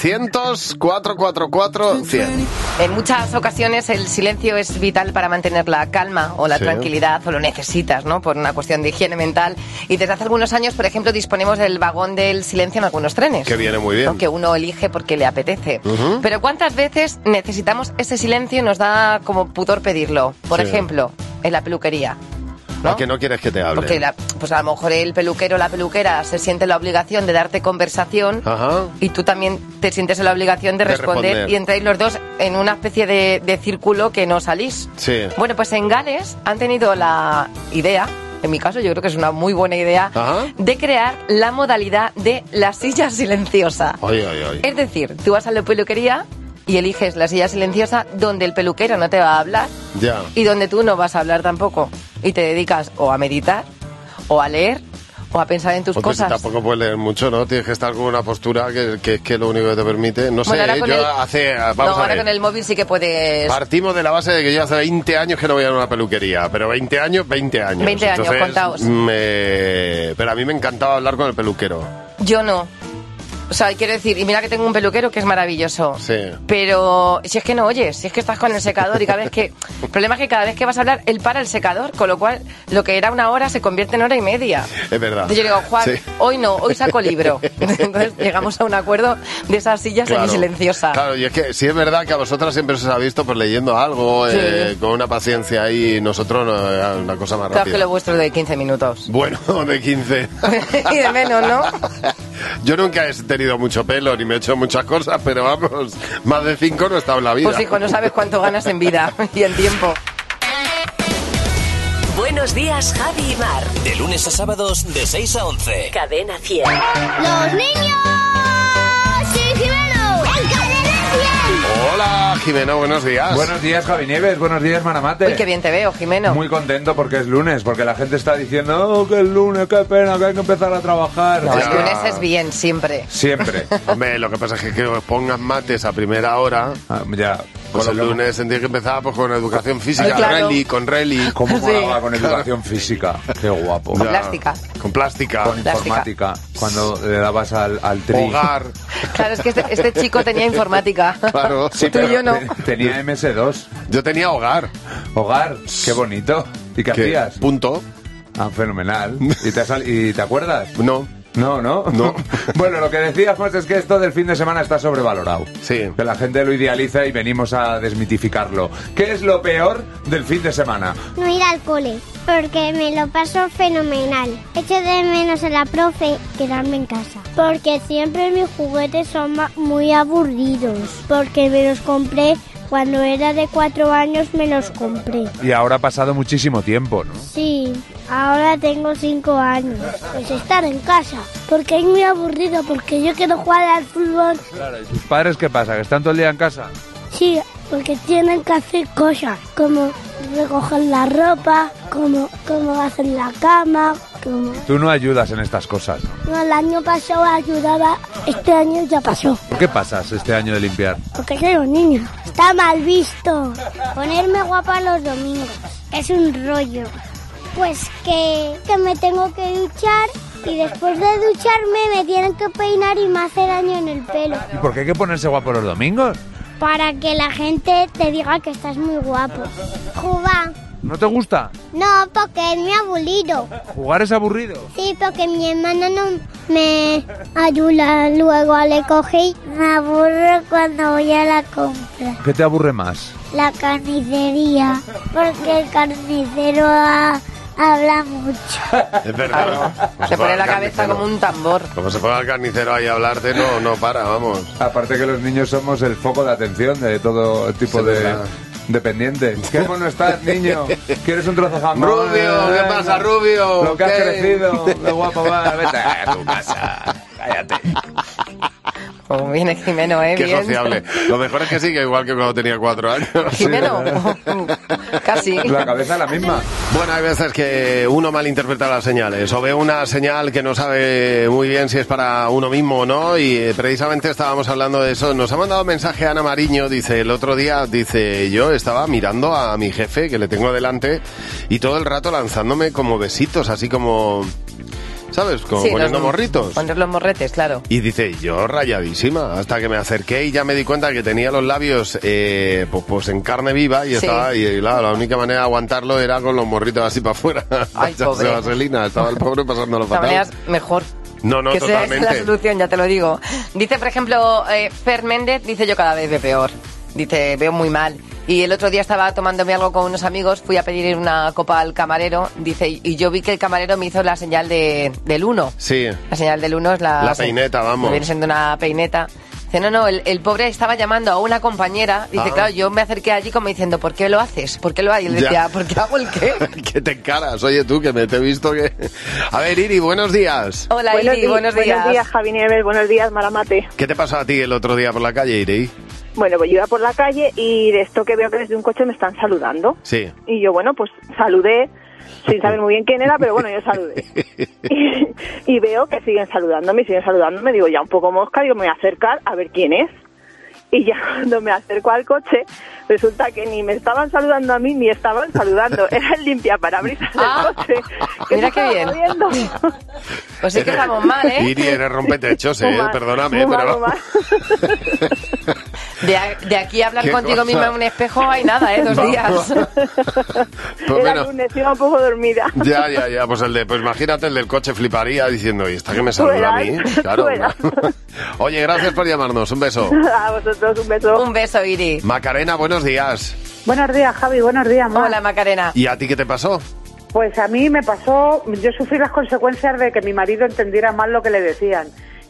900-444-100. En muchas ocasiones el silencio es vital para mantener la calma o la Sí. tranquilidad, o lo necesitas, ¿no? Por una cuestión de higiene mental. Y desde hace algunos años, por ejemplo, disponemos del vagón del silencio en algunos trenes. Que viene muy bien. Aunque uno elige porque le apetece. Ujú. Pero ¿cuántas veces necesitamos ese silencio y nos da como pudor pedirlo? Por Sí. ejemplo, en la peluquería. ¿A que no quieres que te hable? Porque pues a lo mejor el peluquero o la peluquera se siente la obligación de darte conversación Ajá. y tú también te sientes en la obligación de responder y entráis los dos en una especie de círculo que no salís. Sí. Bueno, pues en Gales han tenido la idea, en mi caso yo creo que es una muy buena idea, Ajá. de crear la modalidad de la silla silenciosa. Ay, ay, ay. Es decir, tú vas a la peluquería y eliges la silla silenciosa donde el peluquero no te va a hablar Ya. y donde tú no vas a hablar tampoco. Y te dedicas o a meditar, o a leer, o a pensar en tus Porque si cosas. tampoco puedes leer mucho, ¿no? Tienes que estar con una postura que es lo único que te permite. No sé, Bueno, ahora con yo el- vamos no, a ahora ver. con el móvil sí que puedes... Partimos de la base de que yo hace 20 años que no voy a una peluquería, pero 20 años. 20 años, contaos. Pero a mí me encantaba hablar con el peluquero. Yo no. O sea, quiero decir, y mira que tengo un peluquero que es maravilloso. Sí. Pero si es que no oyes, si es que estás con el secador y cada vez que... El problema es que cada vez que vas a hablar, él para el secador, con lo cual lo que era una hora se convierte en hora y media. Es verdad. Entonces yo le digo, Juan, Sí. hoy no, hoy saco libro. Entonces llegamos a un acuerdo de esas sillas semisilenciosas. Claro, y es que sí es verdad que a vosotras siempre se os ha visto pues leyendo algo, Sí. con una paciencia ahí, nosotros no, era una cosa más Claro que rápida. lo vuestro de 15 minutos. Bueno, de 15. Y de menos, ¿no? Yo nunca he tenido mucho pelo ni me he hecho muchas cosas, pero vamos, más de 5 no he estado en la vida. Pues hijo, no sabes cuánto ganas en vida y en tiempo. Buenos días, Javi y Mar. De lunes a sábados, de 6 a 11. Cadena 100. ¡Los niños! ¡Sí, Jimeno! ¡En Cadena 100! Hola, Jimeno, buenos días. Buenos días, Javi Nieves. Buenos días, Maramate. Uy, qué bien te veo, Jimeno. Muy contento porque es lunes, porque la gente está diciendo, oh, que es lunes, qué pena, que hay que empezar a trabajar. No, el lunes es bien, siempre. Siempre. Hombre, lo que pasa es que pongas mates a primera hora. Ya. Pues el lunes tendría que empezar pues, con educación física, claro. con rally. ¿Cómo molaba con educación física? Qué guapo. Con plástica. Con plástica. Con informática. Cuando le dabas al tri. Hogar. Claro, es que este chico tenía informática. Claro. Sí, tú y yo no. Tenía MS2. Yo tenía hogar. Hogar, qué bonito. ¿Y qué hacías? Punto. Ah, fenomenal. ¿Y te acuerdas? No. No. Bueno, lo que decíamos es que esto del fin de semana está sobrevalorado. Sí. Que la gente lo idealiza y venimos a desmitificarlo. ¿Qué es lo peor del fin de semana? No ir al cole, porque me lo paso fenomenal. Echo de menos a la profe quedarme en casa. Porque siempre mis juguetes son muy aburridos. Porque me los compré cuando era de 4 años, me los compré. Y ahora ha pasado muchísimo tiempo, ¿no? Sí, ahora tengo 5 años. Pues estar en casa, porque es muy aburrido, porque yo quiero jugar al fútbol. Claro, ¿y tus padres qué pasa? ¿Que están todo el día en casa? Sí, porque tienen que hacer cosas, como recoger la ropa, como hacer la cama, como... Tú no ayudas en estas cosas, ¿no? No, el año pasado ayudaba, este año ya pasó. ¿Por qué pasas este año de limpiar? Porque soy un niño. Está mal visto. Ponerme guapa los domingos. Es un rollo. Pues que me tengo que duchar y después de ducharme me tienen que peinar y me hace daño en el pelo. ¿Y por qué hay que ponerse guapo los domingos? Para que la gente te diga que estás muy guapo. Jugar. ¿No te gusta? No, porque es muy aburrido. ¿Jugar es aburrido? Sí, porque mi hermana no me ayuda. Luego le coge y me aburro cuando voy a la compra. ¿Qué te aburre más? La carnicería, porque el carnicero habla mucho. Es verdad. Se pone la cabeza como un tambor. Como se pone el carnicero ahí a hablarte, no para, vamos. Aparte que los niños somos el foco de atención de todo tipo de dependientes. ¿Qué bueno estás, niño? ¿Quieres un trozo de jamón? Rubio, ¿qué pasa, Rubio? Lo que has crecido, qué guapo va. Vete a tu casa. Cállate. Como viene Jimeno, Qué bien. sociable. Lo mejor es que sigue igual que cuando tenía 4 años. Jimeno, casi. La cabeza es la misma. Bueno, hay veces que uno malinterpreta las señales o ve una señal que no sabe muy bien si es para uno mismo o no, y precisamente estábamos hablando de eso. Nos ha mandado un mensaje Ana Mariño, dice, el otro día, dice, yo estaba mirando a mi jefe que le tengo delante y todo el rato lanzándome como besitos, así como... ¿Sabes? Como poniendo morritos. Poner los morretes, claro. Y dice, yo rayadísima, hasta que me acerqué y ya me di cuenta que tenía los labios pues en carne viva y estaba, y claro, la única manera de aguantarlo era con los morritos así para afuera. Ay, pobre. Vaselina, estaba el pobre pasándolo fatal. De todas maneras, mejor. No, que totalmente. sea esa la solución, ya te lo digo. Dice, por ejemplo, Fer Méndez, dice, yo cada vez veo peor. Dice, veo muy mal. Y el otro día estaba tomándome algo con unos amigos, fui a pedir una copa al camarero, dice, y yo vi que el camarero me hizo la señal del 1. Sí. La señal del 1 es la peineta, vamos. Viene siendo una peineta. Dice, no, el pobre estaba llamando a una compañera. Dice, claro, yo me acerqué allí como diciendo, ¿por qué lo haces? ¿Por qué lo haces? Y él decía, ¿por qué hago el qué? Que te encaras, oye tú, que te he visto que... A ver, Iri, buenos días. Hola, Iri, buenos días. Buenos días, Javi Nieves, buenos días, Maramate. ¿Qué te pasó a ti el otro día por la calle, Iri? Bueno, pues yo iba por la calle y de esto que veo que desde un coche me están saludando. Sí. Y yo, bueno, pues saludé, sin saber muy bien quién era, pero bueno, yo saludé. Y veo que siguen saludándome. Digo, ya un poco mosca, digo, me voy a acercar a ver quién es. Y ya cuando me acerco al coche, resulta que ni me estaban saludando a mí, ni estaban saludando. Era el limpiaparabrisas del coche. Mira qué bien. Moviendo. Pues sí que estamos mal, ¿eh? Iri, eres rompetechos, perdóname, pero... De aquí a hablar contigo cosa? misma en un espejo hay nada, 2 días. Pues era lunes, iba un poco dormida. Ya, pues imagínate, el del coche fliparía diciendo, ¿y esta que me saluda a mí? Claro. Oye, gracias por llamarnos, un beso. A vosotros, un beso. Un beso, Iri. Macarena, buenos días. Buenos días, Javi, buenos días, Mar. Hola, Macarena. ¿Y a ti qué te pasó? Pues a mí me pasó, yo sufrí las consecuencias de que mi marido entendiera mal lo que le decían.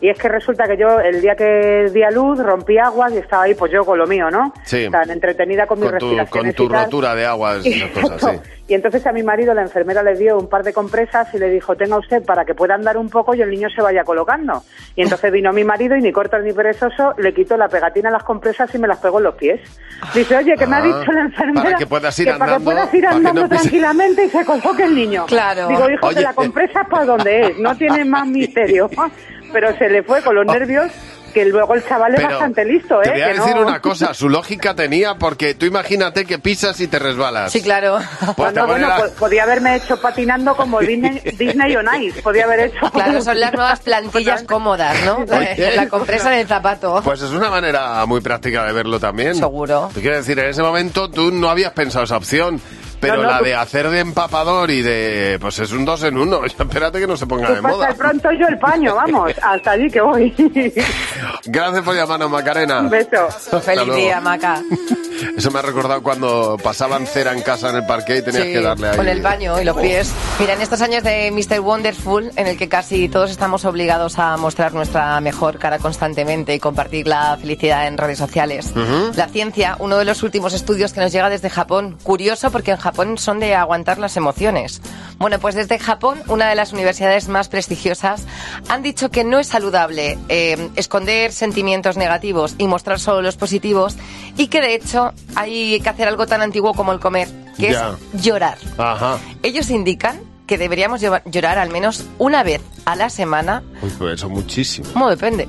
Y es que resulta que yo, el día que di a luz, rompí aguas y estaba ahí, pues yo con lo mío, ¿no? Sí. Tan entretenida con mis respiraciones Con tu y tal. rotura de aguas y esas cosas, sí. Y entonces a mi marido, la enfermera, le dio un par de compresas y le dijo, tenga usted para que pueda andar un poco y el niño se vaya colocando. Y entonces vino mi marido y ni corto ni perezoso, le quitó la pegatina a las compresas y me las pegó en los pies. Dice, oye, que me ha dicho la enfermera para que puedas ir andando, para que puedas ir andando tranquilamente y se coloque el niño. Claro. Digo, hijo, Oye, que la compresa es para donde es, no tiene más misterio. Pero se le fue con los nervios, que luego el chaval es bastante listo, ¿eh? Te voy a que decir no... una cosa, su lógica tenía, porque tú imagínate que pisas y te resbalas. Sí, claro. Pues podía haberme hecho patinando como Disney on Ice, podía haber hecho... Claro, son las nuevas plantillas cómodas, ¿no? La compresa en el zapato. Pues es una manera muy práctica de verlo también. Seguro. Te quiero decir, en ese momento tú no habías pensado esa opción. Pero No, la tú- de hacer de empapador y de... Pues es un 2 en 1. Espérate que no se ponga Tú de moda. pasa el pronto yo el paño, vamos, hasta allí que voy. Gracias por llamarnos, Macarena. Un beso. Hasta luego. día, Maca. Eso me ha recordado cuando pasaban cera en casa en el parque y tenías Sí, que darle ahí. con el baño y los pies. Mira, en estos años de Mr. Wonderful, en el que casi todos estamos obligados a mostrar nuestra mejor cara constantemente y compartir la felicidad en redes sociales, la ciencia, uno de los últimos estudios que nos llega desde Japón, curioso porque en Japón son de aguantar las emociones. Bueno, pues desde Japón, una de las universidades más prestigiosas, han dicho que no es saludable esconder sentimientos negativos y mostrar solo los positivos, y que de hecho hay que hacer algo tan antiguo como el comer, que Ya. es llorar. Ajá. Ellos indican que deberíamos llorar al menos una vez a la semana. Uy, pues eso muchísimo. ¿Cómo depende?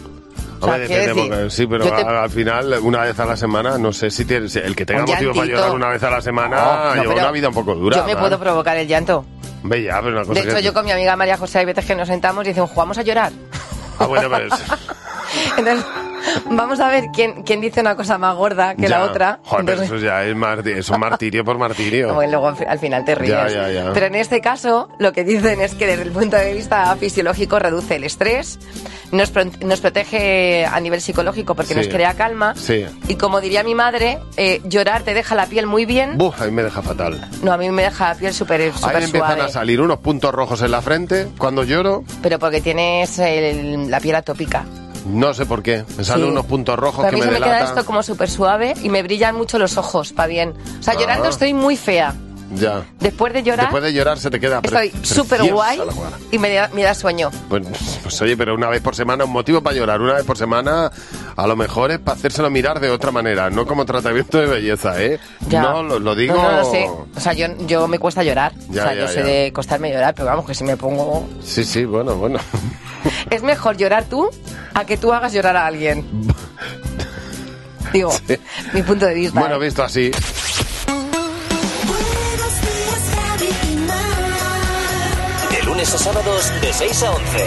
O sea, Hombre, quiero depende, decir, porque sí, pero yo te- al final, una vez a la semana, no sé si tienes, el que tenga Un motivo para llantito. llorar una vez a la semana No, lleva pero una vida un poco dura. Yo me puedo provocar el llanto. Ve ya, pero una cosa De hecho, que... yo con mi amiga María José hay veces que nos sentamos y dicen, jugamos a llorar. Ah, bueno, pues... Entonces, vamos a ver quién dice una cosa más gorda que ya. la otra. Joder, pero Entonces, eso ya es martirio por martirio. bueno, luego al final te ríes. Ya. Pero en este caso, lo que dicen es que desde el punto de vista fisiológico reduce el estrés, nos protege a nivel psicológico porque Sí. nos crea calma. Sí. Y como diría mi madre, llorar te deja la piel muy bien. Buf, a mí me deja fatal. No, a mí me deja la piel súper A mí me empiezan suave. a salir unos puntos rojos en la frente cuando lloro. Pero porque tienes la piel atópica. No sé por qué. Me salen Sí. unos puntos rojos Pero a que mí me se me queda delatan. esto como súper suave y me brillan mucho los ojos, pa' bien. O sea, llorando Ah. estoy muy fea. Ya. Después de llorar, Después de llorar se te queda estoy súper preciosa guay la guarda. y me da sueño. Pues oye, pero una vez por semana, un motivo para llorar, una vez por semana, a lo mejor es para hacérselo mirar de otra manera, no como tratamiento de belleza, ¿eh? Ya. No, lo digo... No lo sé. O sea, yo me cuesta llorar. Ya, o sea, ya, yo sé ya. de costarme llorar, pero vamos, que si me pongo... Sí, bueno. Es mejor llorar tú a que tú hagas llorar a alguien. Digo, mi punto de vista. Bueno, visto así... De lunes a sábados de 6 a 11.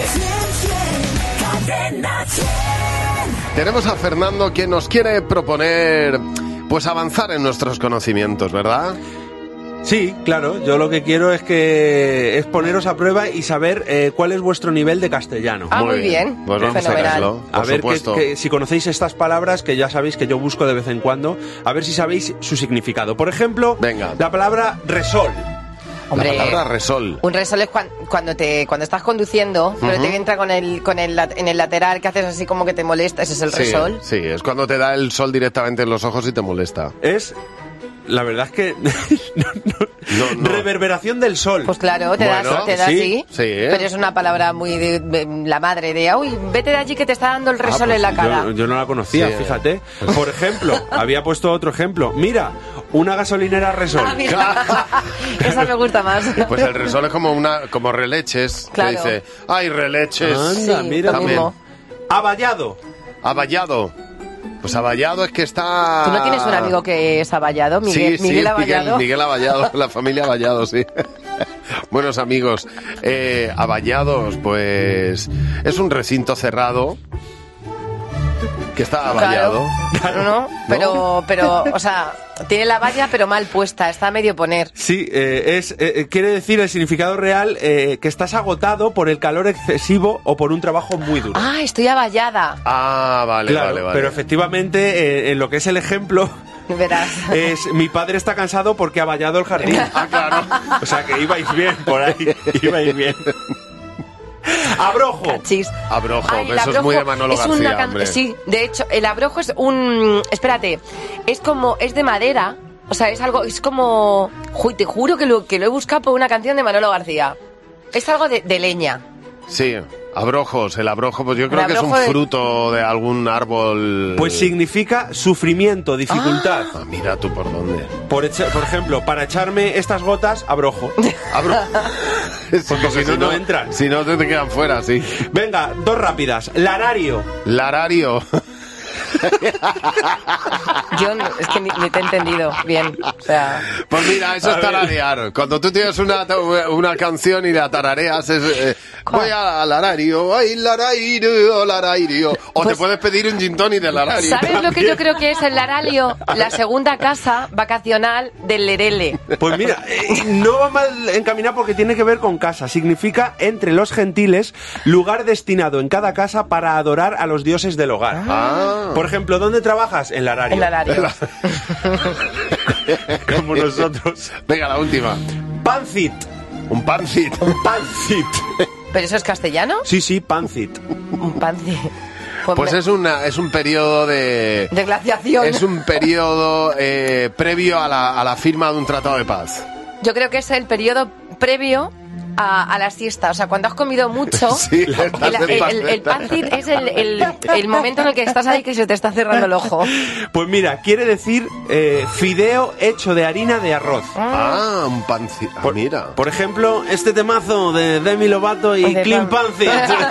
Tenemos a Fernando que nos quiere proponer, pues avanzar en nuestros conocimientos, ¿verdad? Sí, claro. Yo lo que quiero es poneros a prueba y saber cuál es vuestro nivel de castellano. Ah, muy bien. Pues vamos a Fenomenal. hacerlo, A por ver supuesto. si conocéis estas palabras, que ya sabéis que yo busco de vez en cuando, a ver si sabéis su significado. Por ejemplo, la palabra resol. Hombre, la palabra resol. Un resol es cuando estás conduciendo, pero Ujú. te entra en el lateral, que haces así como que te molesta, ese es el resol. Sí, es cuando te da el sol directamente en los ojos y te molesta. La verdad es que... Reverberación del sol. Pues claro, te da así. Pero es una palabra muy de la madre de, uy, vete de allí que te está dando el resol en la cara. Yo no la conocía, Sí. fíjate. Por ejemplo, había puesto otro ejemplo. Mira, una gasolinera resol. Ah, mira. Esa me gusta más. Pues el resol es como releches. Claro. Que dice, ¡ay, releches! Anda, Sí, mira. lo mismo. Avallado. Avallado. Pues Avallado es que está... ¿Tú no tienes un amigo que es Avallado? Miguel, Sí, Miguel Avallado. Miguel Avallado, la familia Avallado, sí. Buenos amigos. Avallados, pues es un recinto cerrado que está avallado. Claro, ¿no? Pero, o sea, tiene la valla pero mal puesta, está a medio poner. Sí, quiere decir el significado real que estás agotado por el calor excesivo o por un trabajo muy duro. Ah, estoy avallada. Ah, vale, Claro, vale. pero efectivamente en lo que es el ejemplo Verás. es mi padre está cansado porque ha vallado el jardín. Ah, claro. O sea que ibais bien por ahí, ibais bien. Abrojo. Cachis. Abrojo, Ay, el eso es muy de Manolo es García, una hombre. Sí, de hecho, el abrojo es un... Espérate, es de madera, o sea, es algo, es como... Uy, te juro que lo he buscado por una canción de Manolo García. Es algo de leña. Sí, abrojos. El abrojo, pues yo creo que es un fruto de algún árbol. Pues significa sufrimiento, dificultad. Ah, mira tú por dónde. Por ejemplo, para echarme estas gotas, abrojo. Porque si no entran. Si no, te quedan fuera, sí. Venga, dos rápidas. Larario. Larario. Yo es que ni te he entendido bien. O sea... Pues mira, eso es tararear. Cuando tú tienes una canción y la tarareas, voy al larario, ay, larario, larario. O Pues, te puedes pedir un gin tonic de larario. ¿Sabes lo que yo creo que es el larario? La segunda casa vacacional del Lerele. Pues mira, no va mal encaminado porque tiene que ver con casa. Significa entre los gentiles, lugar destinado en cada casa para adorar a los dioses del hogar. Por ejemplo, ¿dónde trabajas? En Larario. En Larario. Como nosotros. Venga, la última. Pancit. Un pancit. Un pancit. ¿Pero eso es castellano? Sí, pancit. Un pancit. Pues es un periodo de... De glaciación. Es un periodo previo a la firma de un tratado de paz. Yo creo que es el periodo previo a la siesta. O sea, cuando has comido mucho, sí, el pancit es el momento en el que estás ahí que se te está cerrando el ojo. Pues mira, quiere decir fideo hecho de harina de arroz. Un pancit. Mira. Por ejemplo, este temazo de Demi Lovato y Clean Pancit.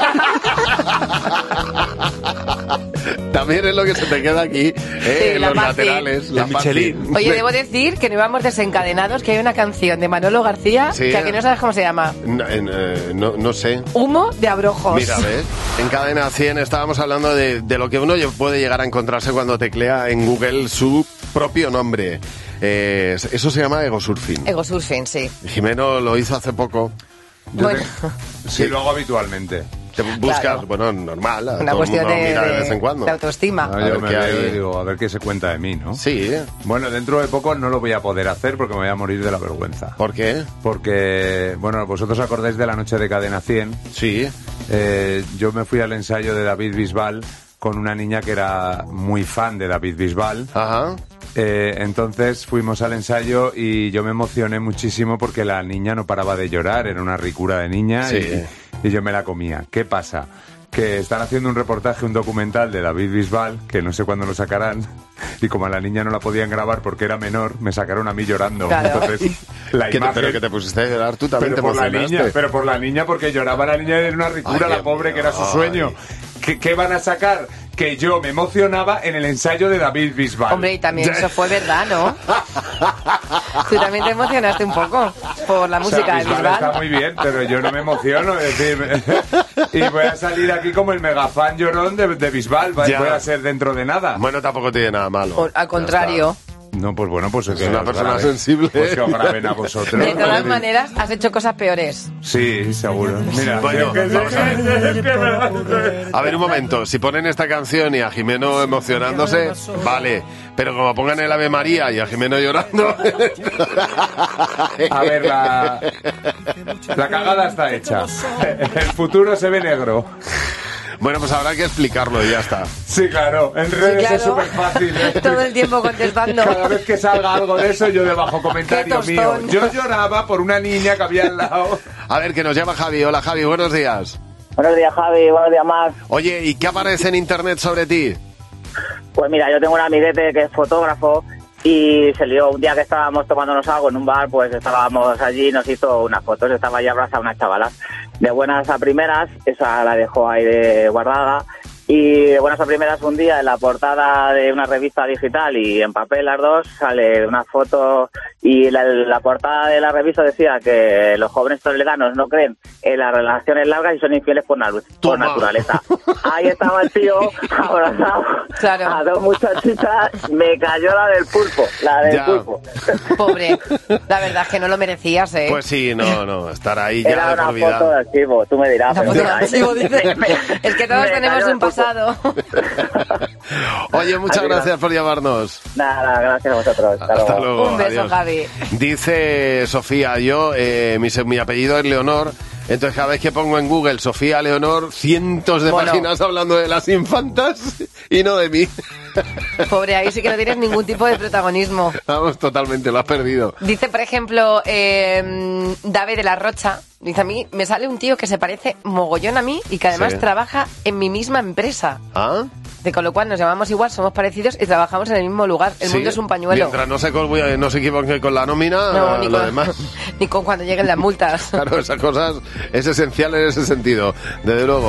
También es lo que se te queda aquí, en los laterales. La Michelin. Oye, debo decir que no íbamos desencadenados, que hay una canción de Manolo García, que a que no sabes cómo se llama. No sé. Humo de abrojos. Mira, ¿ves? En Cadena 100 estábamos hablando de lo que uno puede llegar a encontrarse cuando teclea en Google su propio nombre. Eso se llama egosurfing. Egosurfing, sí. Jimeno lo hizo hace poco. Bueno. Sí, lo hago habitualmente. Te buscas, Claro. bueno, normal. Una todo cuestión el mundo mira de vez en cuando. de autoestima. No, yo me veo y digo, a ver qué se cuenta de mí, ¿no? Sí. Bueno, dentro de poco no lo voy a poder hacer porque me voy a morir de la vergüenza. ¿Por qué? Porque, bueno, vosotros acordáis de la noche de Cadena 100. Sí. Yo me fui al ensayo de David Bisbal con una niña que era muy fan de David Bisbal. Ajá. Entonces fuimos al ensayo y yo me emocioné muchísimo porque la niña no paraba de llorar, era una ricura de niña. Sí. Y yo me la comía. ¿Qué pasa? Que están haciendo un reportaje, un documental de David Bisbal, que no sé cuándo lo sacarán, y como a la niña no la podían grabar porque era menor, me sacaron a mí llorando. Claro. Entonces, la imagen... Pero que te pusiste a llorar tú también, pero te por la emocionaste. niña, pero por la niña, porque lloraba la niña, era una ricura, Ay, la pobre, que era su sueño. ¿Qué van a sacar? Que yo me emocionaba en el ensayo de David Bisbal. Hombre, y también eso fue verdad, ¿no? Tú también te emocionaste un poco por la música de Bisbal está Bisbal. muy bien, pero yo no me emociono, es decir, y voy a salir aquí como el megafan llorón de Bisbal, voy a ser dentro de nada. Bueno, tampoco tiene nada malo. Al contrario. No, pues bueno, pues es una persona sensible. Pues que os graben a vosotros. De todas maneras, has hecho cosas peores. Sí, seguro. Mira, bueno, vamos a ver. A ver, un momento. Si ponen esta canción y a Jimeno emocionándose, vale. Pero como pongan el Ave María y a Jimeno llorando... A ver, la cagada está hecha. El futuro se ve negro. Bueno, pues habrá que explicarlo y ya está. Sí, claro. En redes es súper fácil. Todo el tiempo contestando. Cada vez que salga algo de eso, yo debajo comentario Qué mío. tostón. Yo lloraba por una niña que había al lado. A ver, que nos llama Javi. Hola, Javi, buenos días. Buenos días, Javi. Buenos días, Mar. Oye, ¿y qué aparece en internet sobre ti? Pues mira, yo tengo un amiguete que es fotógrafo y se lió un día que estábamos tomándonos algo en un bar, pues estábamos allí y nos hizo unas fotos. Estaba allí abrazada una chavala. De buenas a primeras, esa la dejó ahí de guardada. Y de buenas a primeras, un día en la portada de una revista digital y en papel las dos sale una foto y la portada de la revista decía que los jóvenes toledanos no creen en las relaciones largas y son infieles por naturaleza. Ahí estaba el tío abrazado a dos muchachitas, me cayó la del pulpo, pulpo. Pobre, la verdad es que no lo merecías, ¿eh? Pues sí, no, estar ahí ya Era de una por vida. foto de archivo, tú me dirás. Una foto de archivo, dice. Es que todos tenemos un pasado. Oye, muchas gracias por llamarnos. Nada, gracias a vosotros. Hasta luego. Un beso, adiós. Javi. Dice Sofía, yo, mi apellido es Leonor, entonces cada vez que pongo en Google Sofía Leonor, cientos de páginas hablando de las infantas y no de mí. Pobre, ahí sí que no tienes ningún tipo de protagonismo. Vamos, totalmente, lo has perdido. Dice, por ejemplo, Dave de la Rocha, dice, a mí me sale un tío que se parece mogollón a mí y que además trabaja en mi misma empresa. ¿Ah? De con lo cual nos llamamos igual, somos parecidos y trabajamos en el mismo lugar. El mundo es un pañuelo. Mientras no se equivoque con la nómina, ni lo con, demás. Ni con cuando lleguen las multas. Claro, esas cosas es esencial en ese sentido, desde luego.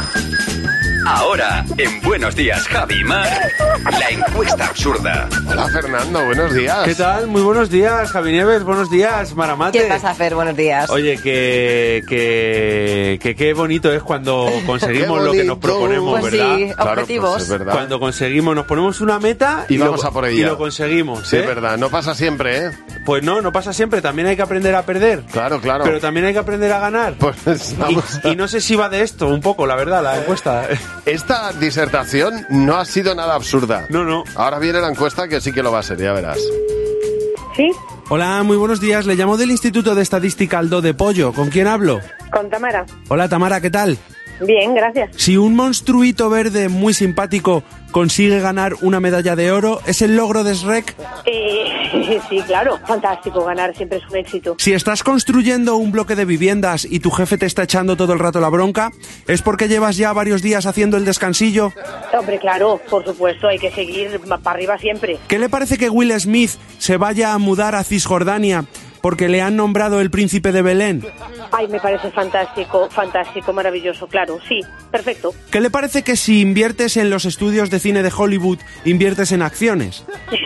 Ahora, en Buenos Días, Javi y Mar, la encuesta absurda. Hola, Fernando, buenos días. ¿Qué tal? Muy buenos días, Javi Nieves, buenos días, Maramate. ¿Qué pasa, Fer? Buenos días. Oye, que qué bonito es cuando conseguimos lo que nos proponemos, pues ¿verdad? Sí, objetivos. Pues es verdad. Cuando conseguimos, nos ponemos una meta y vamos a por ella. Y lo conseguimos. Sí, es verdad, no pasa siempre, ¿eh? Pues no pasa siempre, también hay que aprender a perder. Claro. Pero también hay que aprender a ganar. Pues y no sé si va de esto, un poco, la verdad, la encuesta. Esta disertación no ha sido nada absurda. No. Ahora viene la encuesta que sí que lo va a ser, ya verás. ¿Sí? Hola, muy buenos días. Le llamo del Instituto de Estadística Aldo de Pollo. ¿Con quién hablo? Con Tamara. Hola, Tamara, ¿qué tal? Bien, gracias. Si un monstruito verde muy simpático consigue ganar una medalla de oro, ¿es el logro de Shrek? Sí, claro. Fantástico. Ganar siempre es un éxito. Si estás construyendo un bloque de viviendas y tu jefe te está echando todo el rato la bronca, ¿es porque llevas ya varios días haciendo el descansillo? Hombre, claro, por supuesto, hay que seguir para arriba siempre. ¿Qué le parece que Will Smith se vaya a mudar a Cisjordania porque le han nombrado el príncipe de Belén? Ay, me parece fantástico, maravilloso, claro, sí, perfecto. ¿Qué le parece que si inviertes en los estudios de cine de Hollywood, inviertes en acciones?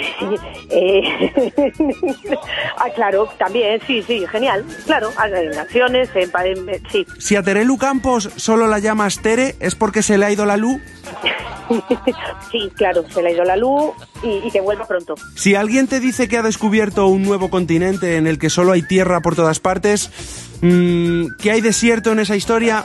Claro, también, sí, genial, claro, en acciones, sí. Si a Terelu Campos solo la llamas Tere, ¿es porque se le ha ido la luz? Sí, claro, se le ha ido la luz y que vuelva pronto. Si alguien te dice que ha descubierto un nuevo continente en el que solo hay tierra por todas partes, ¿qué hay desierto en esa historia?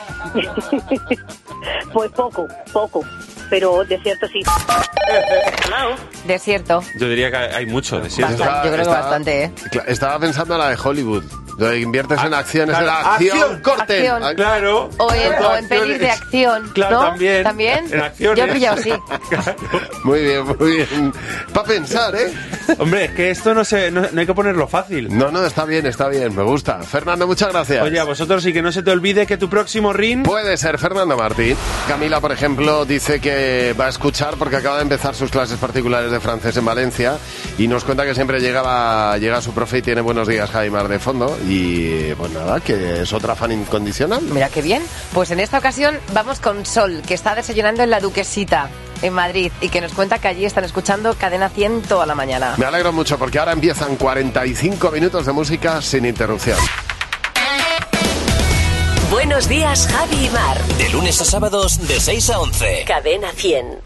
Pues poco, pero desierto sí. Desierto. Yo diría que hay mucho desierto. Yo creo que bastante, ¿eh? Estaba pensando en la de Hollywood. Inviertes en acciones, en la acción, corten. Acción. Claro. O en pelis de acción. Claro, ¿no? también. En acciones. Yo he pillado, sí. Claro. Muy bien. Para pensar, ¿eh? Hombre, es que esto no hay que ponerlo fácil. No, está bien, me gusta. Fernando, muchas gracias. Oye, a vosotros, y que no se te olvide que tu próximo ring... Puede ser Fernando Martín. Camila, por ejemplo, dice que va a escuchar porque acaba de empezar sus clases particulares de francés en Valencia y nos cuenta que siempre llega su profe y tiene Buenos Días, Javi Mar de fondo. Y pues nada, que es otra fan incondicional. Mira qué bien. Pues en esta ocasión vamos con Sol, que está desayunando en La Duquesita, en Madrid, y que nos cuenta que allí están escuchando Cadena 100 toda la mañana. Me alegro mucho porque ahora empiezan 45 minutos de música sin interrupción. Buenos días, Javi y Mar. De lunes a sábados de 6 a 11. Cadena 100.